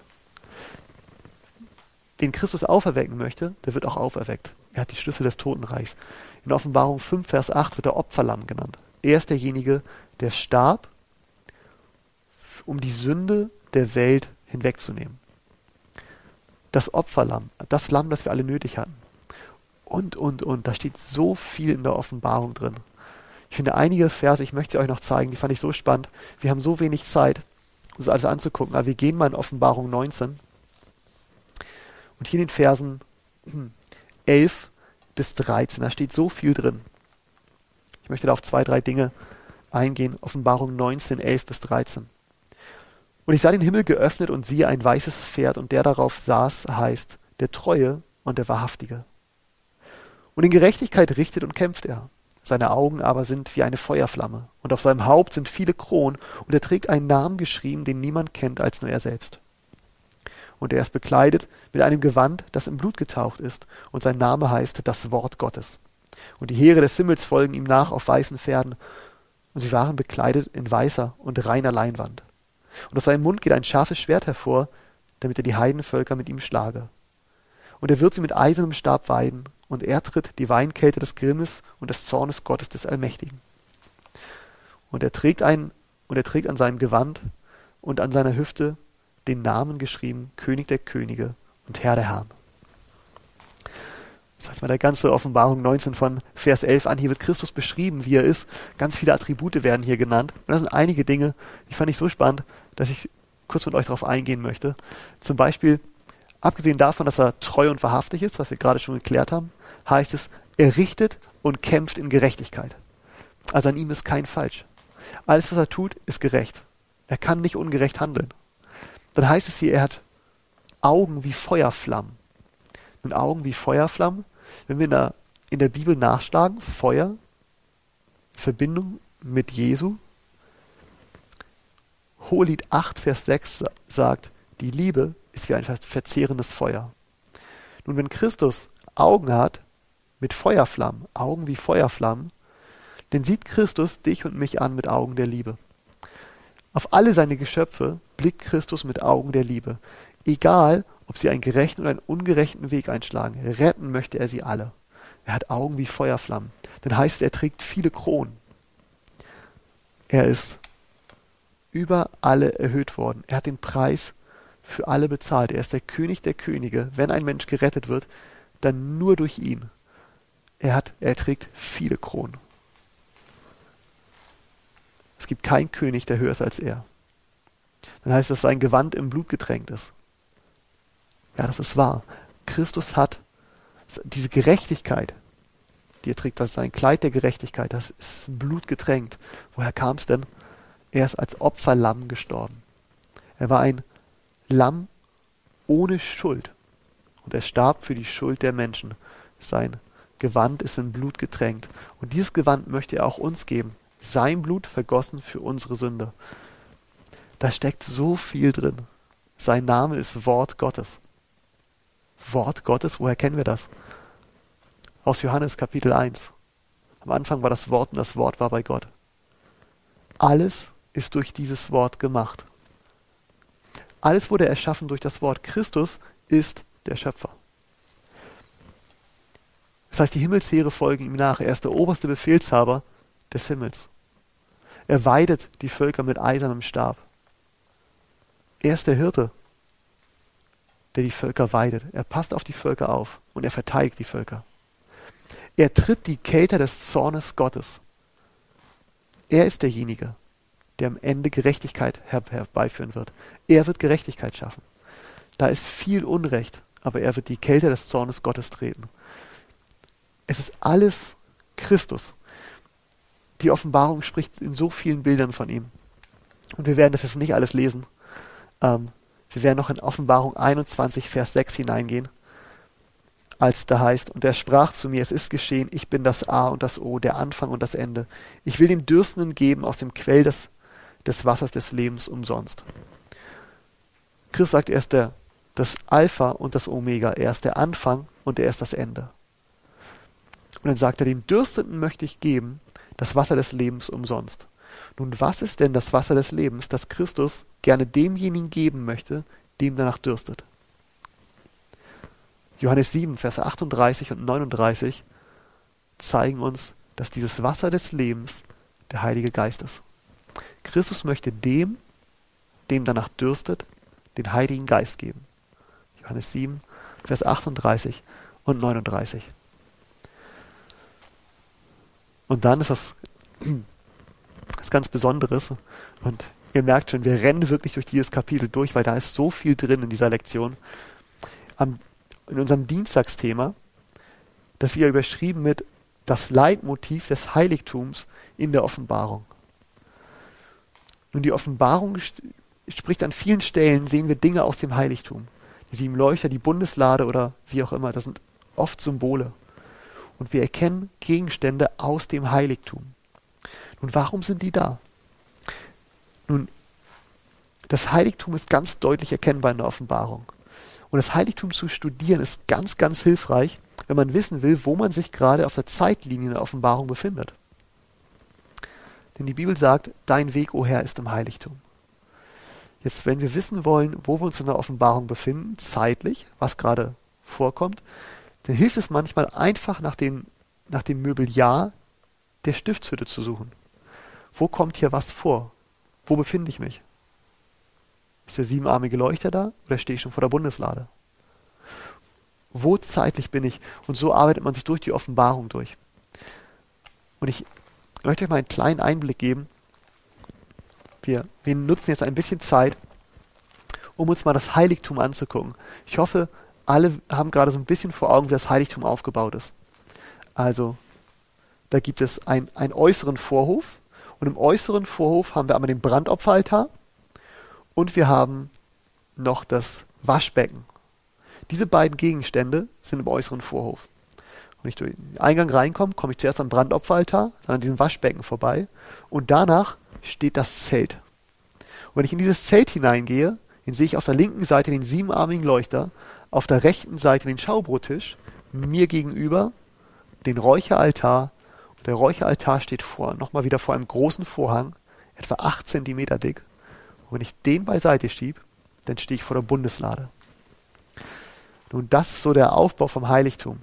Den Christus auferwecken möchte, der wird auch auferweckt. Er hat die Schlüssel des Totenreichs. In Offenbarung 5, Vers 8 wird er Opferlamm genannt. Er ist derjenige, der starb, um die Sünde der Welt hinwegzunehmen. Das Opferlamm, das Lamm, das wir alle nötig hatten. Und. Da steht so viel in der Offenbarung drin. Ich finde einige Verse, ich möchte sie euch noch zeigen, die fand ich so spannend. Wir haben so wenig Zeit, uns alles anzugucken, aber wir gehen mal in Offenbarung 19. Und hier in den Versen 11 bis 13, da steht so viel drin. Ich möchte da auf 2, 3 Dinge eingehen. Offenbarung 19, 11 bis 13. Und ich sah den Himmel geöffnet und siehe ein weißes Pferd und der darauf saß, heißt der Treue und der Wahrhaftige. Und in Gerechtigkeit richtet und kämpft er. Seine Augen aber sind wie eine Feuerflamme und auf seinem Haupt sind viele Kronen und er trägt einen Namen geschrieben, den niemand kennt als nur er selbst. Und er ist bekleidet mit einem Gewand, das im Blut getaucht ist und sein Name heißt das Wort Gottes. Und die Heere des Himmels folgen ihm nach auf weißen Pferden und sie waren bekleidet in weißer und reiner Leinwand. Und aus seinem Mund geht ein scharfes Schwert hervor, damit er die Heidenvölker mit ihm schlage. Und er wird sie mit eisernem Stab weiden, und er tritt die Weinkälte des Grimmes und des Zornes Gottes des Allmächtigen. Und er trägt an seinem Gewand und an seiner Hüfte den Namen geschrieben, König der Könige und Herr der Herren. Das heißt mal der ganze Offenbarung 19 von Vers 11 an. Hier wird Christus beschrieben, wie er ist. Ganz viele Attribute werden hier genannt. Und das sind einige Dinge, die fand ich so spannend, dass ich kurz mit euch darauf eingehen möchte. Zum Beispiel, abgesehen davon, dass er treu und wahrhaftig ist, was wir gerade schon geklärt haben, heißt es, er richtet und kämpft in Gerechtigkeit. Also an ihm ist kein Falsch. Alles, was er tut, ist gerecht. Er kann nicht ungerecht handeln. Dann heißt es hier, er hat Augen wie Feuerflammen. Und Augen wie Feuerflammen, wenn wir in der Bibel nachschlagen, Feuer, Verbindung mit Jesu. Hohelied 8, Vers 6 sagt, die Liebe ist wie ein verzehrendes Feuer. Nun, wenn Christus Augen hat mit Feuerflammen, Augen wie Feuerflammen, dann sieht Christus dich und mich an mit Augen der Liebe. Auf alle seine Geschöpfe blickt Christus mit Augen der Liebe. Egal, ob sie einen gerechten oder einen ungerechten Weg einschlagen, retten möchte er sie alle. Er hat Augen wie Feuerflammen. Dann heißt es, er trägt viele Kronen. Er ist über alle erhöht worden. Er hat den Preis für alle bezahlt. Er ist der König der Könige. Wenn ein Mensch gerettet wird, dann nur durch ihn. Er trägt viele Kronen. Es gibt keinen König, der höher ist als er. Dann heißt es, dass sein Gewand im Blut getränkt ist. Ja, das ist wahr. Christus hat diese Gerechtigkeit, die er trägt, das ist ein Kleid der Gerechtigkeit, das ist Blut getränkt. Woher kam es denn? Er ist als Opferlamm gestorben. Er war ein Lamm ohne Schuld. Und er starb für die Schuld der Menschen. Sein Gewand ist in Blut getränkt. Und dieses Gewand möchte er auch uns geben. Sein Blut vergossen für unsere Sünde. Da steckt so viel drin. Sein Name ist Wort Gottes. Wort Gottes, woher kennen wir das? Aus Johannes Kapitel 1. Am Anfang war das Wort und das Wort war bei Gott. Alles ist durch dieses Wort gemacht. Alles wurde erschaffen durch das Wort. Christus ist der Schöpfer. Das heißt, die Himmelsheere folgen ihm nach. Er ist der oberste Befehlshaber des Himmels. Er weidet die Völker mit eisernem Stab. Er ist der Hirte, der die Völker weidet. Er passt auf die Völker auf und er verteidigt die Völker. Er tritt die Kelter des Zornes Gottes. Er ist derjenige, der am Ende Gerechtigkeit herbeiführen wird. Er wird Gerechtigkeit schaffen. Da ist viel Unrecht, aber er wird die Kelter des Zornes Gottes treten. Es ist alles Christus. Die Offenbarung spricht in so vielen Bildern von ihm. Und wir werden das jetzt nicht alles lesen. Wir werden noch in Offenbarung 21, Vers 6 hineingehen, als da heißt, und er sprach zu mir, es ist geschehen, ich bin das A und das O, der Anfang und das Ende. Ich will dem Dürstenden geben aus dem Quell des Wassers des Lebens umsonst. Christus sagt, er ist das Alpha und das Omega. Er ist der Anfang und er ist das Ende. Und dann sagt er, dem Dürstenden möchte ich geben das Wasser des Lebens umsonst. Nun, was ist denn das Wasser des Lebens, das Christus gerne demjenigen geben möchte, dem danach dürstet? Johannes 7, Vers 38 und 39 zeigen uns, dass dieses Wasser des Lebens der Heilige Geist ist. Christus möchte dem danach dürstet, den Heiligen Geist geben. Johannes 7, Vers 38 und 39. Und dann ist das ganz Besonderes. Und ihr merkt schon, wir rennen wirklich durch dieses Kapitel durch, weil da ist so viel drin in dieser Lektion. In unserem Dienstagsthema, das wir überschrieben mit das Leitmotiv des Heiligtums in der Offenbarung. Nun, die Offenbarung spricht an vielen Stellen, sehen wir Dinge aus dem Heiligtum. Die 7 Leuchter, die Bundeslade oder wie auch immer, das sind oft Symbole. Und wir erkennen Gegenstände aus dem Heiligtum. Nun, warum sind die da? Nun, das Heiligtum ist ganz deutlich erkennbar in der Offenbarung. Und das Heiligtum zu studieren ist ganz, ganz hilfreich, wenn man wissen will, wo man sich gerade auf der Zeitlinie in der Offenbarung befindet. Denn die Bibel sagt, dein Weg, o Herr, ist im Heiligtum. Jetzt, wenn wir wissen wollen, wo wir uns in der Offenbarung befinden, zeitlich, was gerade vorkommt, dann hilft es manchmal einfach nach dem Möbeljahr der Stiftshütte zu suchen. Wo kommt hier was vor? Wo befinde ich mich? Ist der 7-armige Leuchter da oder stehe ich schon vor der Bundeslade? Wo zeitlich bin ich? Und so arbeitet man sich durch die Offenbarung durch. Und ich möchte euch mal einen kleinen Einblick geben. Wir nutzen jetzt ein bisschen Zeit, um uns mal das Heiligtum anzugucken. Ich hoffe, alle haben gerade so ein bisschen vor Augen, wie das Heiligtum aufgebaut ist. Also, da gibt es einen äußeren Vorhof. Und im äußeren Vorhof haben wir einmal den Brandopferaltar und wir haben noch das Waschbecken. Diese beiden Gegenstände sind im äußeren Vorhof. Wenn ich durch den Eingang reinkomme, komme ich zuerst am Brandopferaltar, dann an diesem Waschbecken vorbei und danach steht das Zelt. Und wenn ich in dieses Zelt hineingehe, dann sehe ich auf der linken Seite den siebenarmigen Leuchter, auf der rechten Seite den Schaubrottisch, mir gegenüber den Räucheraltar. Der Räucheraltar steht nochmal wieder vor einem großen Vorhang, etwa 8 Zentimeter dick. Und wenn ich den beiseite schiebe, dann stehe ich vor der Bundeslade. Nun, das ist so der Aufbau vom Heiligtum.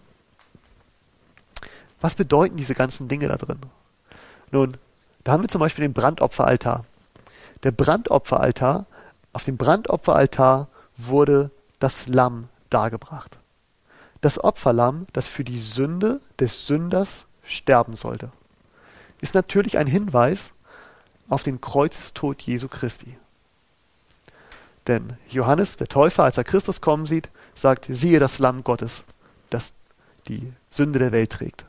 Was bedeuten diese ganzen Dinge da drin? Nun, da haben wir zum Beispiel den Brandopferaltar. Der Brandopferaltar, auf dem Brandopferaltar wurde das Lamm dargebracht. Das Opferlamm, das für die Sünde des Sünders sterben sollte, ist natürlich ein Hinweis auf den Kreuzestod Jesu Christi. Denn Johannes, der Täufer, als er Christus kommen sieht, sagt, siehe das Lamm Gottes, das die Sünde der Welt trägt.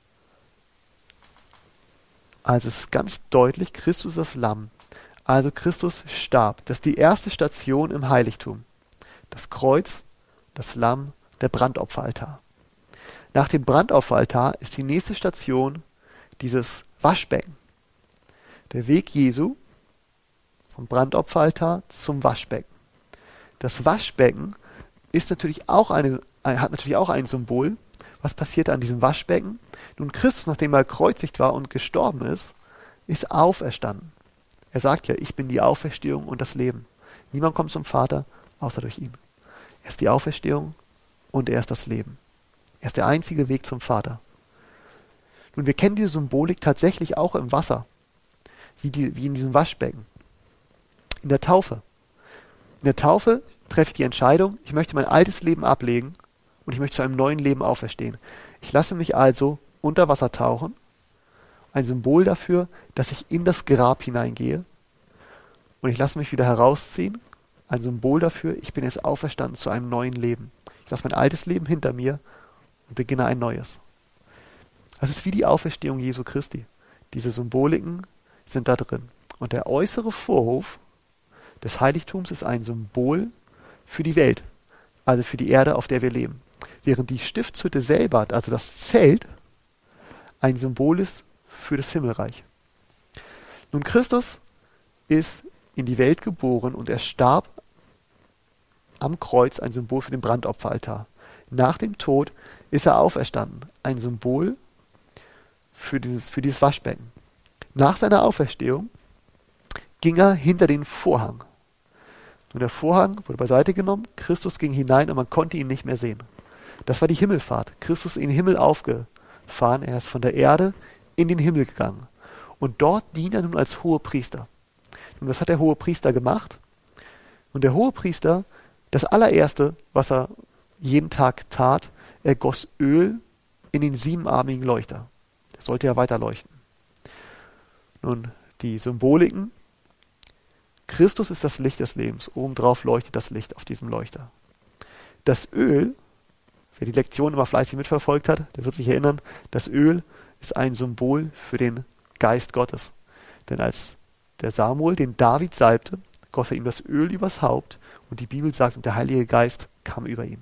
Also es ist ganz deutlich, Christus ist das Lamm. Also Christus starb. Das ist die erste Station im Heiligtum. Das Kreuz, das Lamm, der Brandopferaltar. Nach dem Brandopferaltar ist die nächste Station dieses Waschbecken. Der Weg Jesu vom Brandopferaltar zum Waschbecken. Das Waschbecken ist natürlich auch hat natürlich auch ein Symbol. Was passierte an diesem Waschbecken? Nun, Christus, nachdem er gekreuzigt war und gestorben ist auferstanden. Er sagt ja, ich bin die Auferstehung und das Leben. Niemand kommt zum Vater, außer durch ihn. Er ist die Auferstehung und er ist das Leben. Er ist der einzige Weg zum Vater. Nun, wir kennen diese Symbolik tatsächlich auch im Wasser, wie in diesem Waschbecken. In der Taufe. In der Taufe treffe ich die Entscheidung, ich möchte mein altes Leben ablegen und ich möchte zu einem neuen Leben auferstehen. Ich lasse mich also unter Wasser tauchen, ein Symbol dafür, dass ich in das Grab hineingehe und ich lasse mich wieder herausziehen, ein Symbol dafür, ich bin jetzt auferstanden zu einem neuen Leben. Ich lasse mein altes Leben hinter mir und beginne ein neues. Das ist wie die Auferstehung Jesu Christi. Diese Symboliken sind da drin. Und der äußere Vorhof des Heiligtums ist ein Symbol für die Welt, also für die Erde, auf der wir leben. Während die Stiftshütte selber, also das Zelt, ein Symbol ist für das Himmelreich. Nun, Christus ist in die Welt geboren und er starb am Kreuz, ein Symbol für den Brandopferaltar. Nach dem Tod ist er auferstanden, ein Symbol für dieses Waschbecken. Nach seiner Auferstehung ging er hinter den Vorhang. Und der Vorhang wurde beiseite genommen, Christus ging hinein und man konnte ihn nicht mehr sehen. Das war die Himmelfahrt. Christus ist in den Himmel aufgefahren, er ist von der Erde in den Himmel gegangen. Und dort dient er nun als Hohepriester. Und was hat der Hohepriester gemacht? Und der Hohepriester, das allererste, was er jeden Tag tat, er goss Öl in den siebenarmigen Leuchter. Der sollte ja weiter leuchten. Nun, die Symboliken. Christus ist das Licht des Lebens. Obendrauf leuchtet das Licht auf diesem Leuchter. Das Öl, wer die Lektion immer fleißig mitverfolgt hat, der wird sich erinnern, das Öl ist ein Symbol für den Geist Gottes. Denn als der Samuel den David salbte, goss er ihm das Öl übers Haupt und die Bibel sagt, und der Heilige Geist kam über ihn.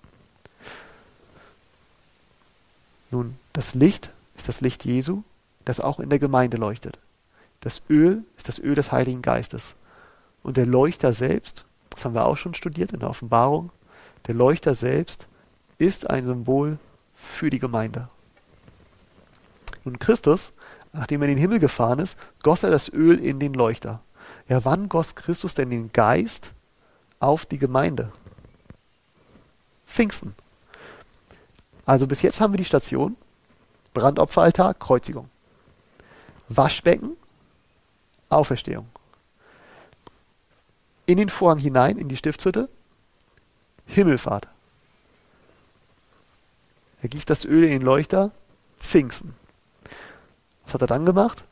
Nun, das Licht ist das Licht Jesu, das auch in der Gemeinde leuchtet. Das Öl ist das Öl des Heiligen Geistes. Und der Leuchter selbst, das haben wir auch schon studiert in der Offenbarung, der Leuchter selbst ist ein Symbol für die Gemeinde. Nun, Christus, nachdem er in den Himmel gefahren ist, goss er das Öl in den Leuchter. Ja, wann goss Christus denn den Geist auf die Gemeinde? Pfingsten. Also bis jetzt haben wir die Station Brandopferaltar, Kreuzigung. Waschbecken, Auferstehung. In den Vorhang hinein, in die Stiftshütte, Himmelfahrt. Er gießt das Öl in den Leuchter, Pfingsten. Was hat er dann gemacht?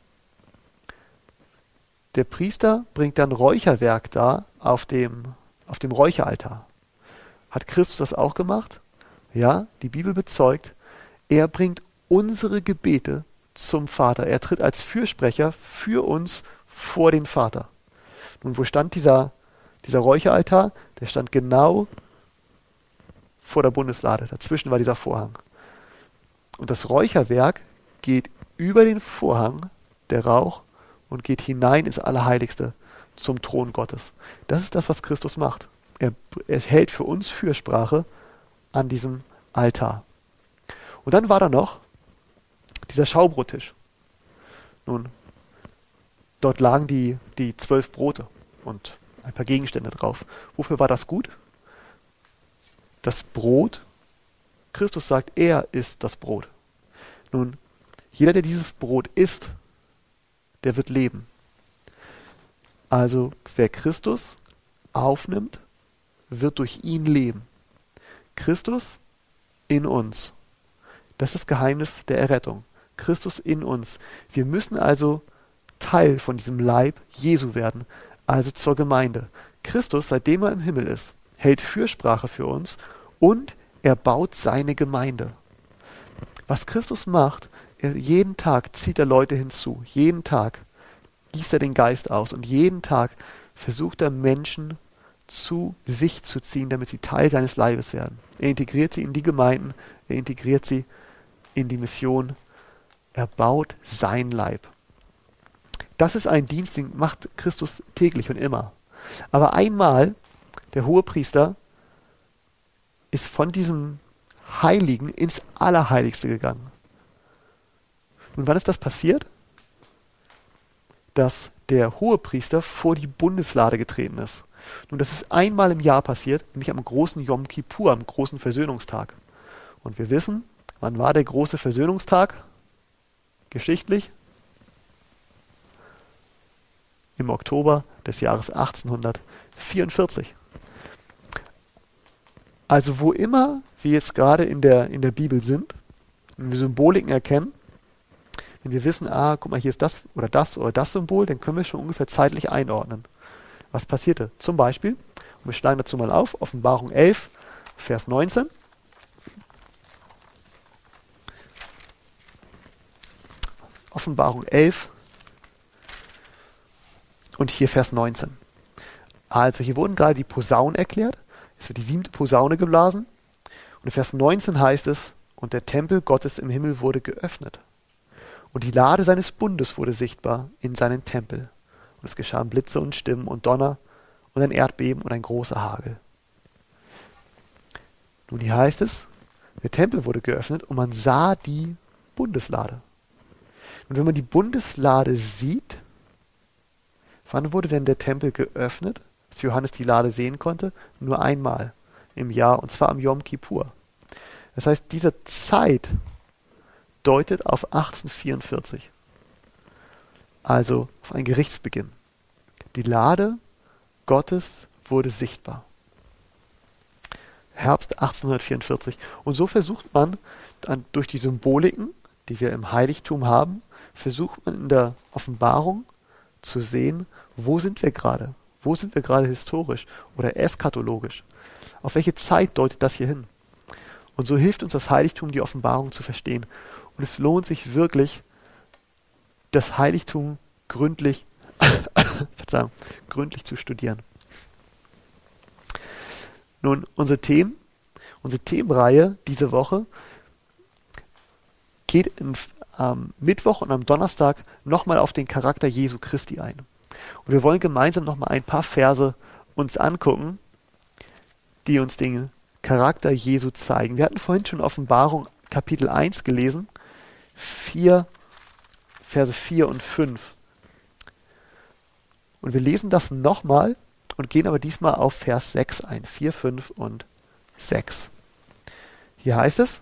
Der Priester bringt dann Räucherwerk dar auf dem Räucheraltar. Hat Christus das auch gemacht? Ja, die Bibel bezeugt, er bringt unsere Gebete zum Vater. Er tritt als Fürsprecher für uns vor den Vater. Nun, wo stand dieser Räucheraltar? Der stand genau vor der Bundeslade. Dazwischen war dieser Vorhang. Und das Räucherwerk geht über den Vorhang, der Rauch, und geht hinein ins Allerheiligste zum Thron Gottes. Das ist das, was Christus macht. Er hält für uns Fürsprache an diesem Altar. Und dann war da noch dieser Schaubrottisch. Nun, dort lagen die 12 Brote und ein paar Gegenstände drauf. Wofür war das gut? Das Brot, Christus sagt, er ist das Brot. Nun, jeder, der dieses Brot isst, der wird leben. Also, wer Christus aufnimmt, wird durch ihn leben. Christus in uns. Das ist das Geheimnis der Errettung. Christus in uns. Wir müssen also Teil von diesem Leib Jesu werden, also zur Gemeinde. Christus, seitdem er im Himmel ist, hält Fürsprache für uns und er baut seine Gemeinde. Was Christus macht, jeden Tag zieht er Leute hinzu. Jeden Tag gießt er den Geist aus und jeden Tag versucht er Menschen zu sich zu ziehen, damit sie Teil seines Leibes werden. Er integriert sie in die Gemeinden, er integriert sie in die Mission. Er baut sein Leib. Das ist ein Dienst, den macht Christus täglich und immer. Aber einmal, der Hohepriester ist von diesem Heiligen ins Allerheiligste gegangen. Und wann ist das passiert? Dass der Hohepriester vor die Bundeslade getreten ist. Nun, das ist einmal im Jahr passiert, nämlich am großen Yom Kippur, am großen Versöhnungstag. Und wir wissen, wann war der große Versöhnungstag? Geschichtlich? Im Oktober des Jahres 1844. Also wo immer wir jetzt gerade in der Bibel sind, wenn wir Symboliken erkennen, wenn wir wissen, guck mal, hier ist das oder das Symbol, dann können wir schon ungefähr zeitlich einordnen. Was passierte? Zum Beispiel, und wir schlagen dazu mal auf, Offenbarung 11, Vers 19. Offenbarung 11 und hier Vers 19. Also hier wurden gerade die Posaunen erklärt. Es wird die 7. Posaune geblasen. Und in Vers 19 heißt es, und der Tempel Gottes im Himmel wurde geöffnet. Und die Lade seines Bundes wurde sichtbar in seinen Tempel. Und es geschahen Blitze und Stimmen und Donner und ein Erdbeben und ein großer Hagel. Nun hier heißt es, der Tempel wurde geöffnet und man sah die Bundeslade. Und wenn man die Bundeslade sieht, wann wurde denn der Tempel geöffnet, dass Johannes die Lade sehen konnte? Nur einmal im Jahr, und zwar am Yom Kippur. Das heißt, diese Zeit deutet auf 1844. Also auf einen Gerichtsbeginn. Die Lade Gottes wurde sichtbar. Herbst 1844. Und so versucht man dann durch die Symboliken, die wir im Heiligtum haben, versucht man in der Offenbarung zu sehen, wo sind wir gerade? Wo sind wir gerade historisch oder eschatologisch? Auf welche Zeit deutet das hier hin? Und so hilft uns das Heiligtum, die Offenbarung zu verstehen. Und es lohnt sich wirklich, das Heiligtum gründlich zu studieren. Nun, unsere Themenreihe diese Woche geht am Mittwoch und am Donnerstag nochmal auf den Charakter Jesu Christi ein. Und wir wollen gemeinsam nochmal ein paar Verse uns angucken, die uns den Charakter Jesu zeigen. Wir hatten vorhin schon Offenbarung Kapitel 1 gelesen, Verse 4 und 5. Und wir lesen das nochmal und gehen aber diesmal auf Vers 6 ein. 4, 5 und 6. Hier heißt es,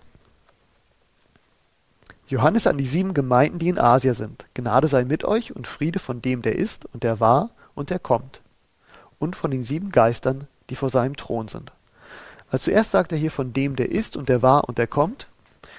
Johannes an die 7 Gemeinden, die in Asia sind. Gnade sei mit euch und Friede von dem, der ist und der war und der kommt. Und von den 7 Geistern, die vor seinem Thron sind. Also zuerst sagt er hier von dem, der ist und der war und der kommt.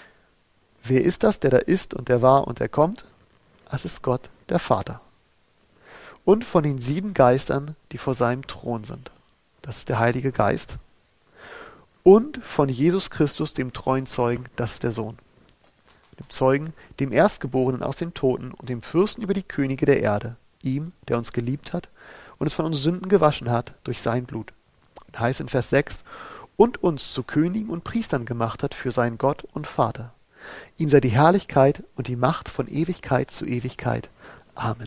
Wer ist das, der da ist und der war und der kommt? Es ist Gott, der Vater. Und von den 7 Geistern, die vor seinem Thron sind. Das ist der Heilige Geist. Und von Jesus Christus, dem treuen Zeugen, das ist der Sohn. Dem Zeugen, dem Erstgeborenen aus den Toten und dem Fürsten über die Könige der Erde, ihm, der uns geliebt hat und es von uns Sünden gewaschen hat durch sein Blut. Und heißt in Vers 6, und uns zu Königen und Priestern gemacht hat für seinen Gott und Vater. Ihm sei die Herrlichkeit und die Macht von Ewigkeit zu Ewigkeit. Amen.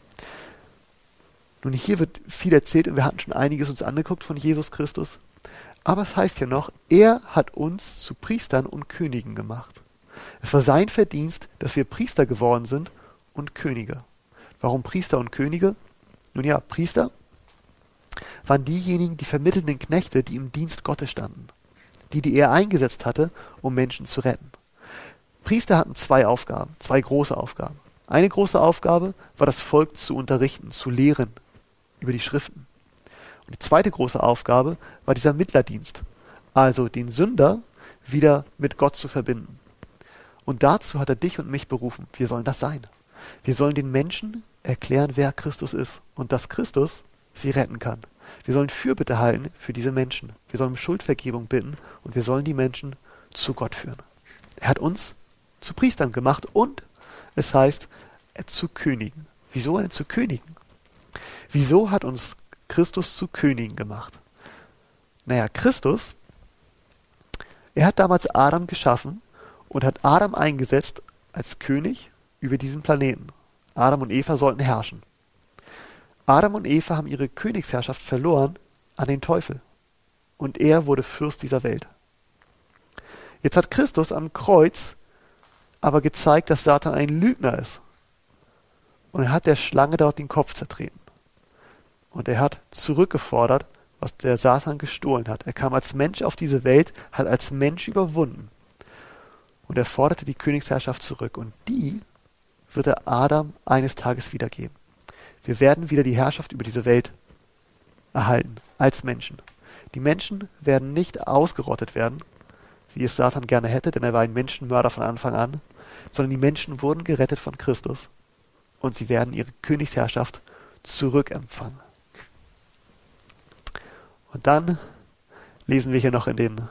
Nun, hier wird viel erzählt und wir hatten schon einiges uns angeguckt von Jesus Christus. Aber es heißt ja noch, er hat uns zu Priestern und Königen gemacht. Es war sein Verdienst, dass wir Priester geworden sind und Könige. Warum Priester und Könige? Nun ja, Priester waren diejenigen, die vermittelnden Knechte, die im Dienst Gottes standen. Die er eingesetzt hatte, um Menschen zu retten. Priester hatten 2 Aufgaben, 2 große Aufgaben. Eine große Aufgabe war, das Volk zu unterrichten, zu lehren über die Schriften. Und die zweite große Aufgabe war dieser Mittlerdienst, also den Sünder wieder mit Gott zu verbinden. Und dazu hat er dich und mich berufen. Wir sollen das sein. Wir sollen den Menschen erklären, wer Christus ist und dass Christus sie retten kann. Wir sollen Fürbitte halten für diese Menschen. Wir sollen um Schuldvergebung bitten und wir sollen die Menschen zu Gott führen. Er hat uns zu Priestern gemacht und es heißt, zu Königen. Wieso denn zu Königen? Wieso hat uns Christus zu Königen gemacht? Naja, Christus, er hat damals Adam geschaffen und hat Adam eingesetzt als König über diesen Planeten. Adam und Eva sollten herrschen. Adam und Eva haben ihre Königsherrschaft verloren an den Teufel. Und er wurde Fürst dieser Welt. Jetzt hat Christus am Kreuz aber gezeigt, dass Satan ein Lügner ist. Und er hat der Schlange dort den Kopf zertreten. Und er hat zurückgefordert, was der Satan gestohlen hat. Er kam als Mensch auf diese Welt, hat als Mensch überwunden. Und er forderte die Königsherrschaft zurück. Und die wird er Adam eines Tages wiedergeben. Wir werden wieder die Herrschaft über diese Welt erhalten, als Menschen. Die Menschen werden nicht ausgerottet werden, wie es Satan gerne hätte, denn er war ein Menschenmörder von Anfang an, sondern die Menschen wurden gerettet von Christus und sie werden ihre Königsherrschaft zurückempfangen. Und dann lesen wir hier noch in den,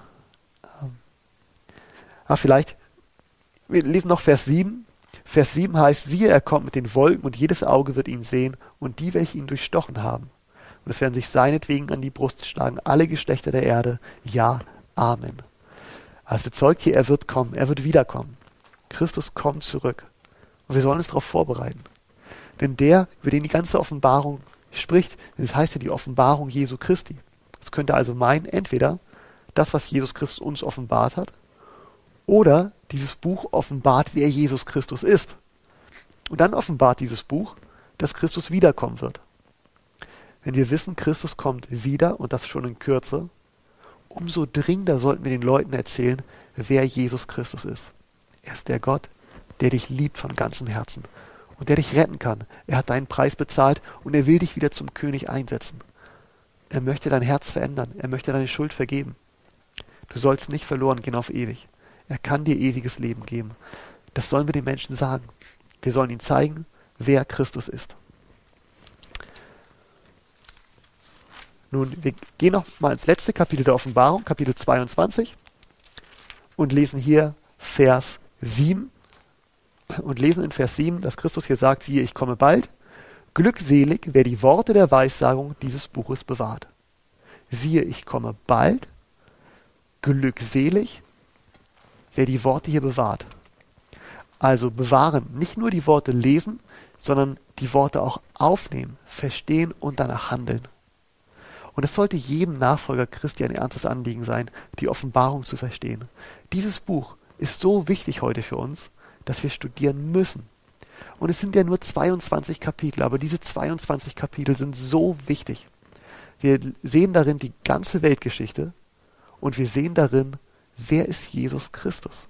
wir lesen noch Vers 7. Vers 7 heißt, siehe, er kommt mit den Wolken und jedes Auge wird ihn sehen und die, welche ihn durchstochen haben. Und es werden sich seinetwegen an die Brust schlagen, alle Geschlechter der Erde. Ja, Amen. Es bezeugt hier, er wird kommen, er wird wiederkommen. Christus kommt zurück. Und wir sollen uns darauf vorbereiten. Denn der, über den die ganze Offenbarung spricht, das heißt ja die Offenbarung Jesu Christi. Das könnte also meinen, entweder das, was Jesus Christus uns offenbart hat, oder dieses Buch offenbart, wer Jesus Christus ist. Und dann offenbart dieses Buch, dass Christus wiederkommen wird. Wenn wir wissen, Christus kommt wieder, und das schon in Kürze, umso dringender sollten wir den Leuten erzählen, wer Jesus Christus ist. Er ist der Gott, der dich liebt von ganzem Herzen und der dich retten kann. Er hat deinen Preis bezahlt und er will dich wieder zum König einsetzen. Er möchte dein Herz verändern. Er möchte deine Schuld vergeben. Du sollst nicht verloren gehen auf ewig. Er kann dir ewiges Leben geben. Das sollen wir den Menschen sagen. Wir sollen ihnen zeigen, wer Christus ist. Nun, wir gehen noch mal ins letzte Kapitel der Offenbarung, Kapitel 22, und lesen hier Vers 7. Und lesen in Vers 7, dass Christus hier sagt, siehe, ich komme bald. Glückselig, wer die Worte der Weissagung dieses Buches bewahrt. Siehe, ich komme bald. Glückselig, wer die Worte hier bewahrt. Also bewahren, nicht nur die Worte lesen, sondern die Worte auch aufnehmen, verstehen und danach handeln. Und es sollte jedem Nachfolger Christi ein ernstes Anliegen sein, die Offenbarung zu verstehen. Dieses Buch ist so wichtig heute für uns, dass wir studieren müssen. Und es sind ja nur 22 Kapitel, aber diese 22 Kapitel sind so wichtig. Wir sehen darin die ganze Weltgeschichte und wir sehen darin, wer ist Jesus Christus?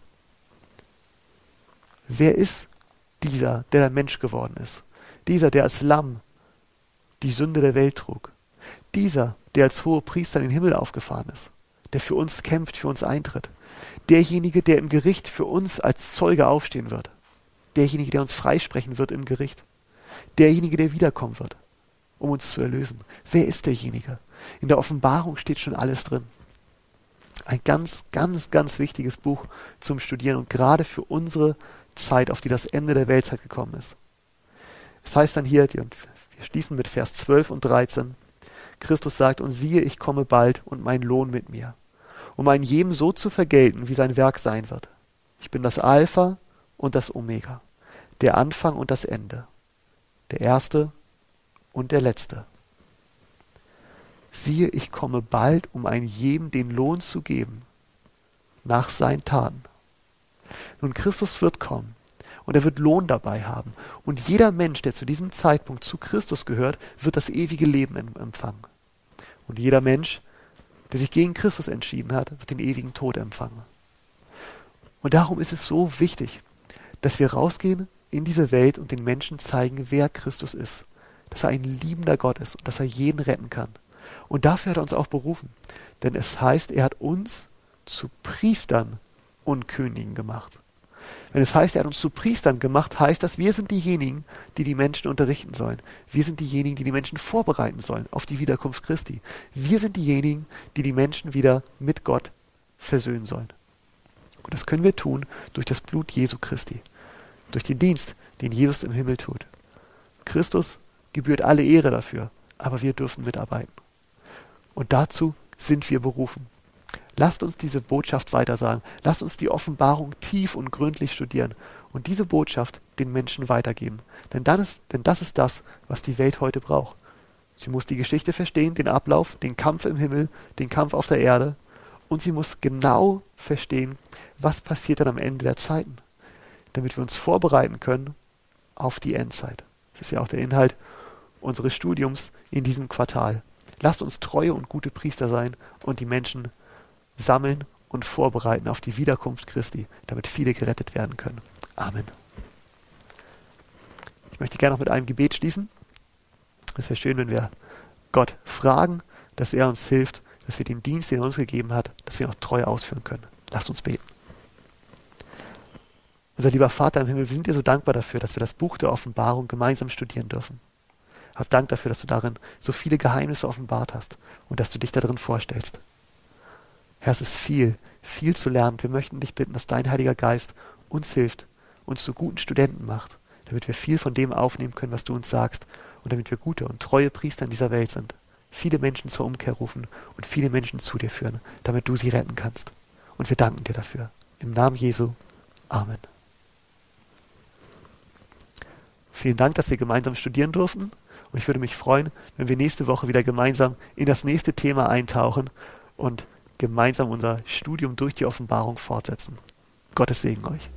Wer ist dieser, der Mensch geworden ist? Dieser, der als Lamm die Sünde der Welt trug. Dieser, der als Hohepriester in den Himmel aufgefahren ist. Der für uns kämpft, für uns eintritt. Derjenige, der im Gericht für uns als Zeuge aufstehen wird. Derjenige, der uns freisprechen wird im Gericht. Derjenige, der wiederkommen wird, um uns zu erlösen. Wer ist derjenige? In der Offenbarung steht schon alles drin. Ein ganz, ganz, ganz wichtiges Buch zum Studieren und gerade für unsere Zeit, auf die das Ende der Weltzeit gekommen ist. Es heißt dann hier, und wir schließen mit Vers 12 und 13, Christus sagt, und siehe, ich komme bald und mein Lohn mit mir, um einen jedem so zu vergelten, wie sein Werk sein wird. Ich bin das Alpha und das Omega, der Anfang und das Ende, der Erste und der Letzte. Siehe, ich komme bald, um einem jedem den Lohn zu geben, nach seinen Taten. Nun, Christus wird kommen und er wird Lohn dabei haben. Und jeder Mensch, der zu diesem Zeitpunkt zu Christus gehört, wird das ewige Leben empfangen. Und jeder Mensch, der sich gegen Christus entschieden hat, wird den ewigen Tod empfangen. Und darum ist es so wichtig, dass wir rausgehen in diese Welt und den Menschen zeigen, wer Christus ist. Dass er ein liebender Gott ist und dass er jeden retten kann. Und dafür hat er uns auch berufen. Denn es heißt, er hat uns zu Priestern und Königen gemacht. Wenn es heißt, er hat uns zu Priestern gemacht, heißt das, wir sind diejenigen, die die Menschen unterrichten sollen. Wir sind diejenigen, die die Menschen vorbereiten sollen auf die Wiederkunft Christi. Wir sind diejenigen, die die Menschen wieder mit Gott versöhnen sollen. Und das können wir tun durch das Blut Jesu Christi. Durch den Dienst, den Jesus im Himmel tut. Christus gebührt alle Ehre dafür, aber wir dürfen mitarbeiten. Und dazu sind wir berufen. Lasst uns diese Botschaft weitersagen. Lasst uns die Offenbarung tief und gründlich studieren und diese Botschaft den Menschen weitergeben. Denn das ist das, was die Welt heute braucht. Sie muss die Geschichte verstehen, den Ablauf, den Kampf im Himmel, den Kampf auf der Erde. Und sie muss genau verstehen, was passiert dann am Ende der Zeiten, damit wir uns vorbereiten können auf die Endzeit. Das ist ja auch der Inhalt unseres Studiums in diesem Quartal. Lasst uns treue und gute Priester sein und die Menschen sammeln und vorbereiten auf die Wiederkunft Christi, damit viele gerettet werden können. Amen. Ich möchte gerne noch mit einem Gebet schließen. Es wäre schön, wenn wir Gott fragen, dass er uns hilft, dass wir den Dienst, den er uns gegeben hat, dass wir noch treu ausführen können. Lasst uns beten. Unser lieber Vater im Himmel, wir sind dir so dankbar dafür, dass wir das Buch der Offenbarung gemeinsam studieren dürfen. Hab Dank dafür, dass du darin so viele Geheimnisse offenbart hast und dass du dich darin vorstellst. Herr, es ist viel, viel zu lernen. Wir möchten dich bitten, dass dein Heiliger Geist uns hilft, uns zu guten Studenten macht, damit wir viel von dem aufnehmen können, was du uns sagst und damit wir gute und treue Priester in dieser Welt sind, viele Menschen zur Umkehr rufen und viele Menschen zu dir führen, damit du sie retten kannst. Und wir danken dir dafür. Im Namen Jesu. Amen. Vielen Dank, dass wir gemeinsam studieren durften. Und ich würde mich freuen, wenn wir nächste Woche wieder gemeinsam in das nächste Thema eintauchen und gemeinsam unser Studium durch die Offenbarung fortsetzen. Gottes Segen euch.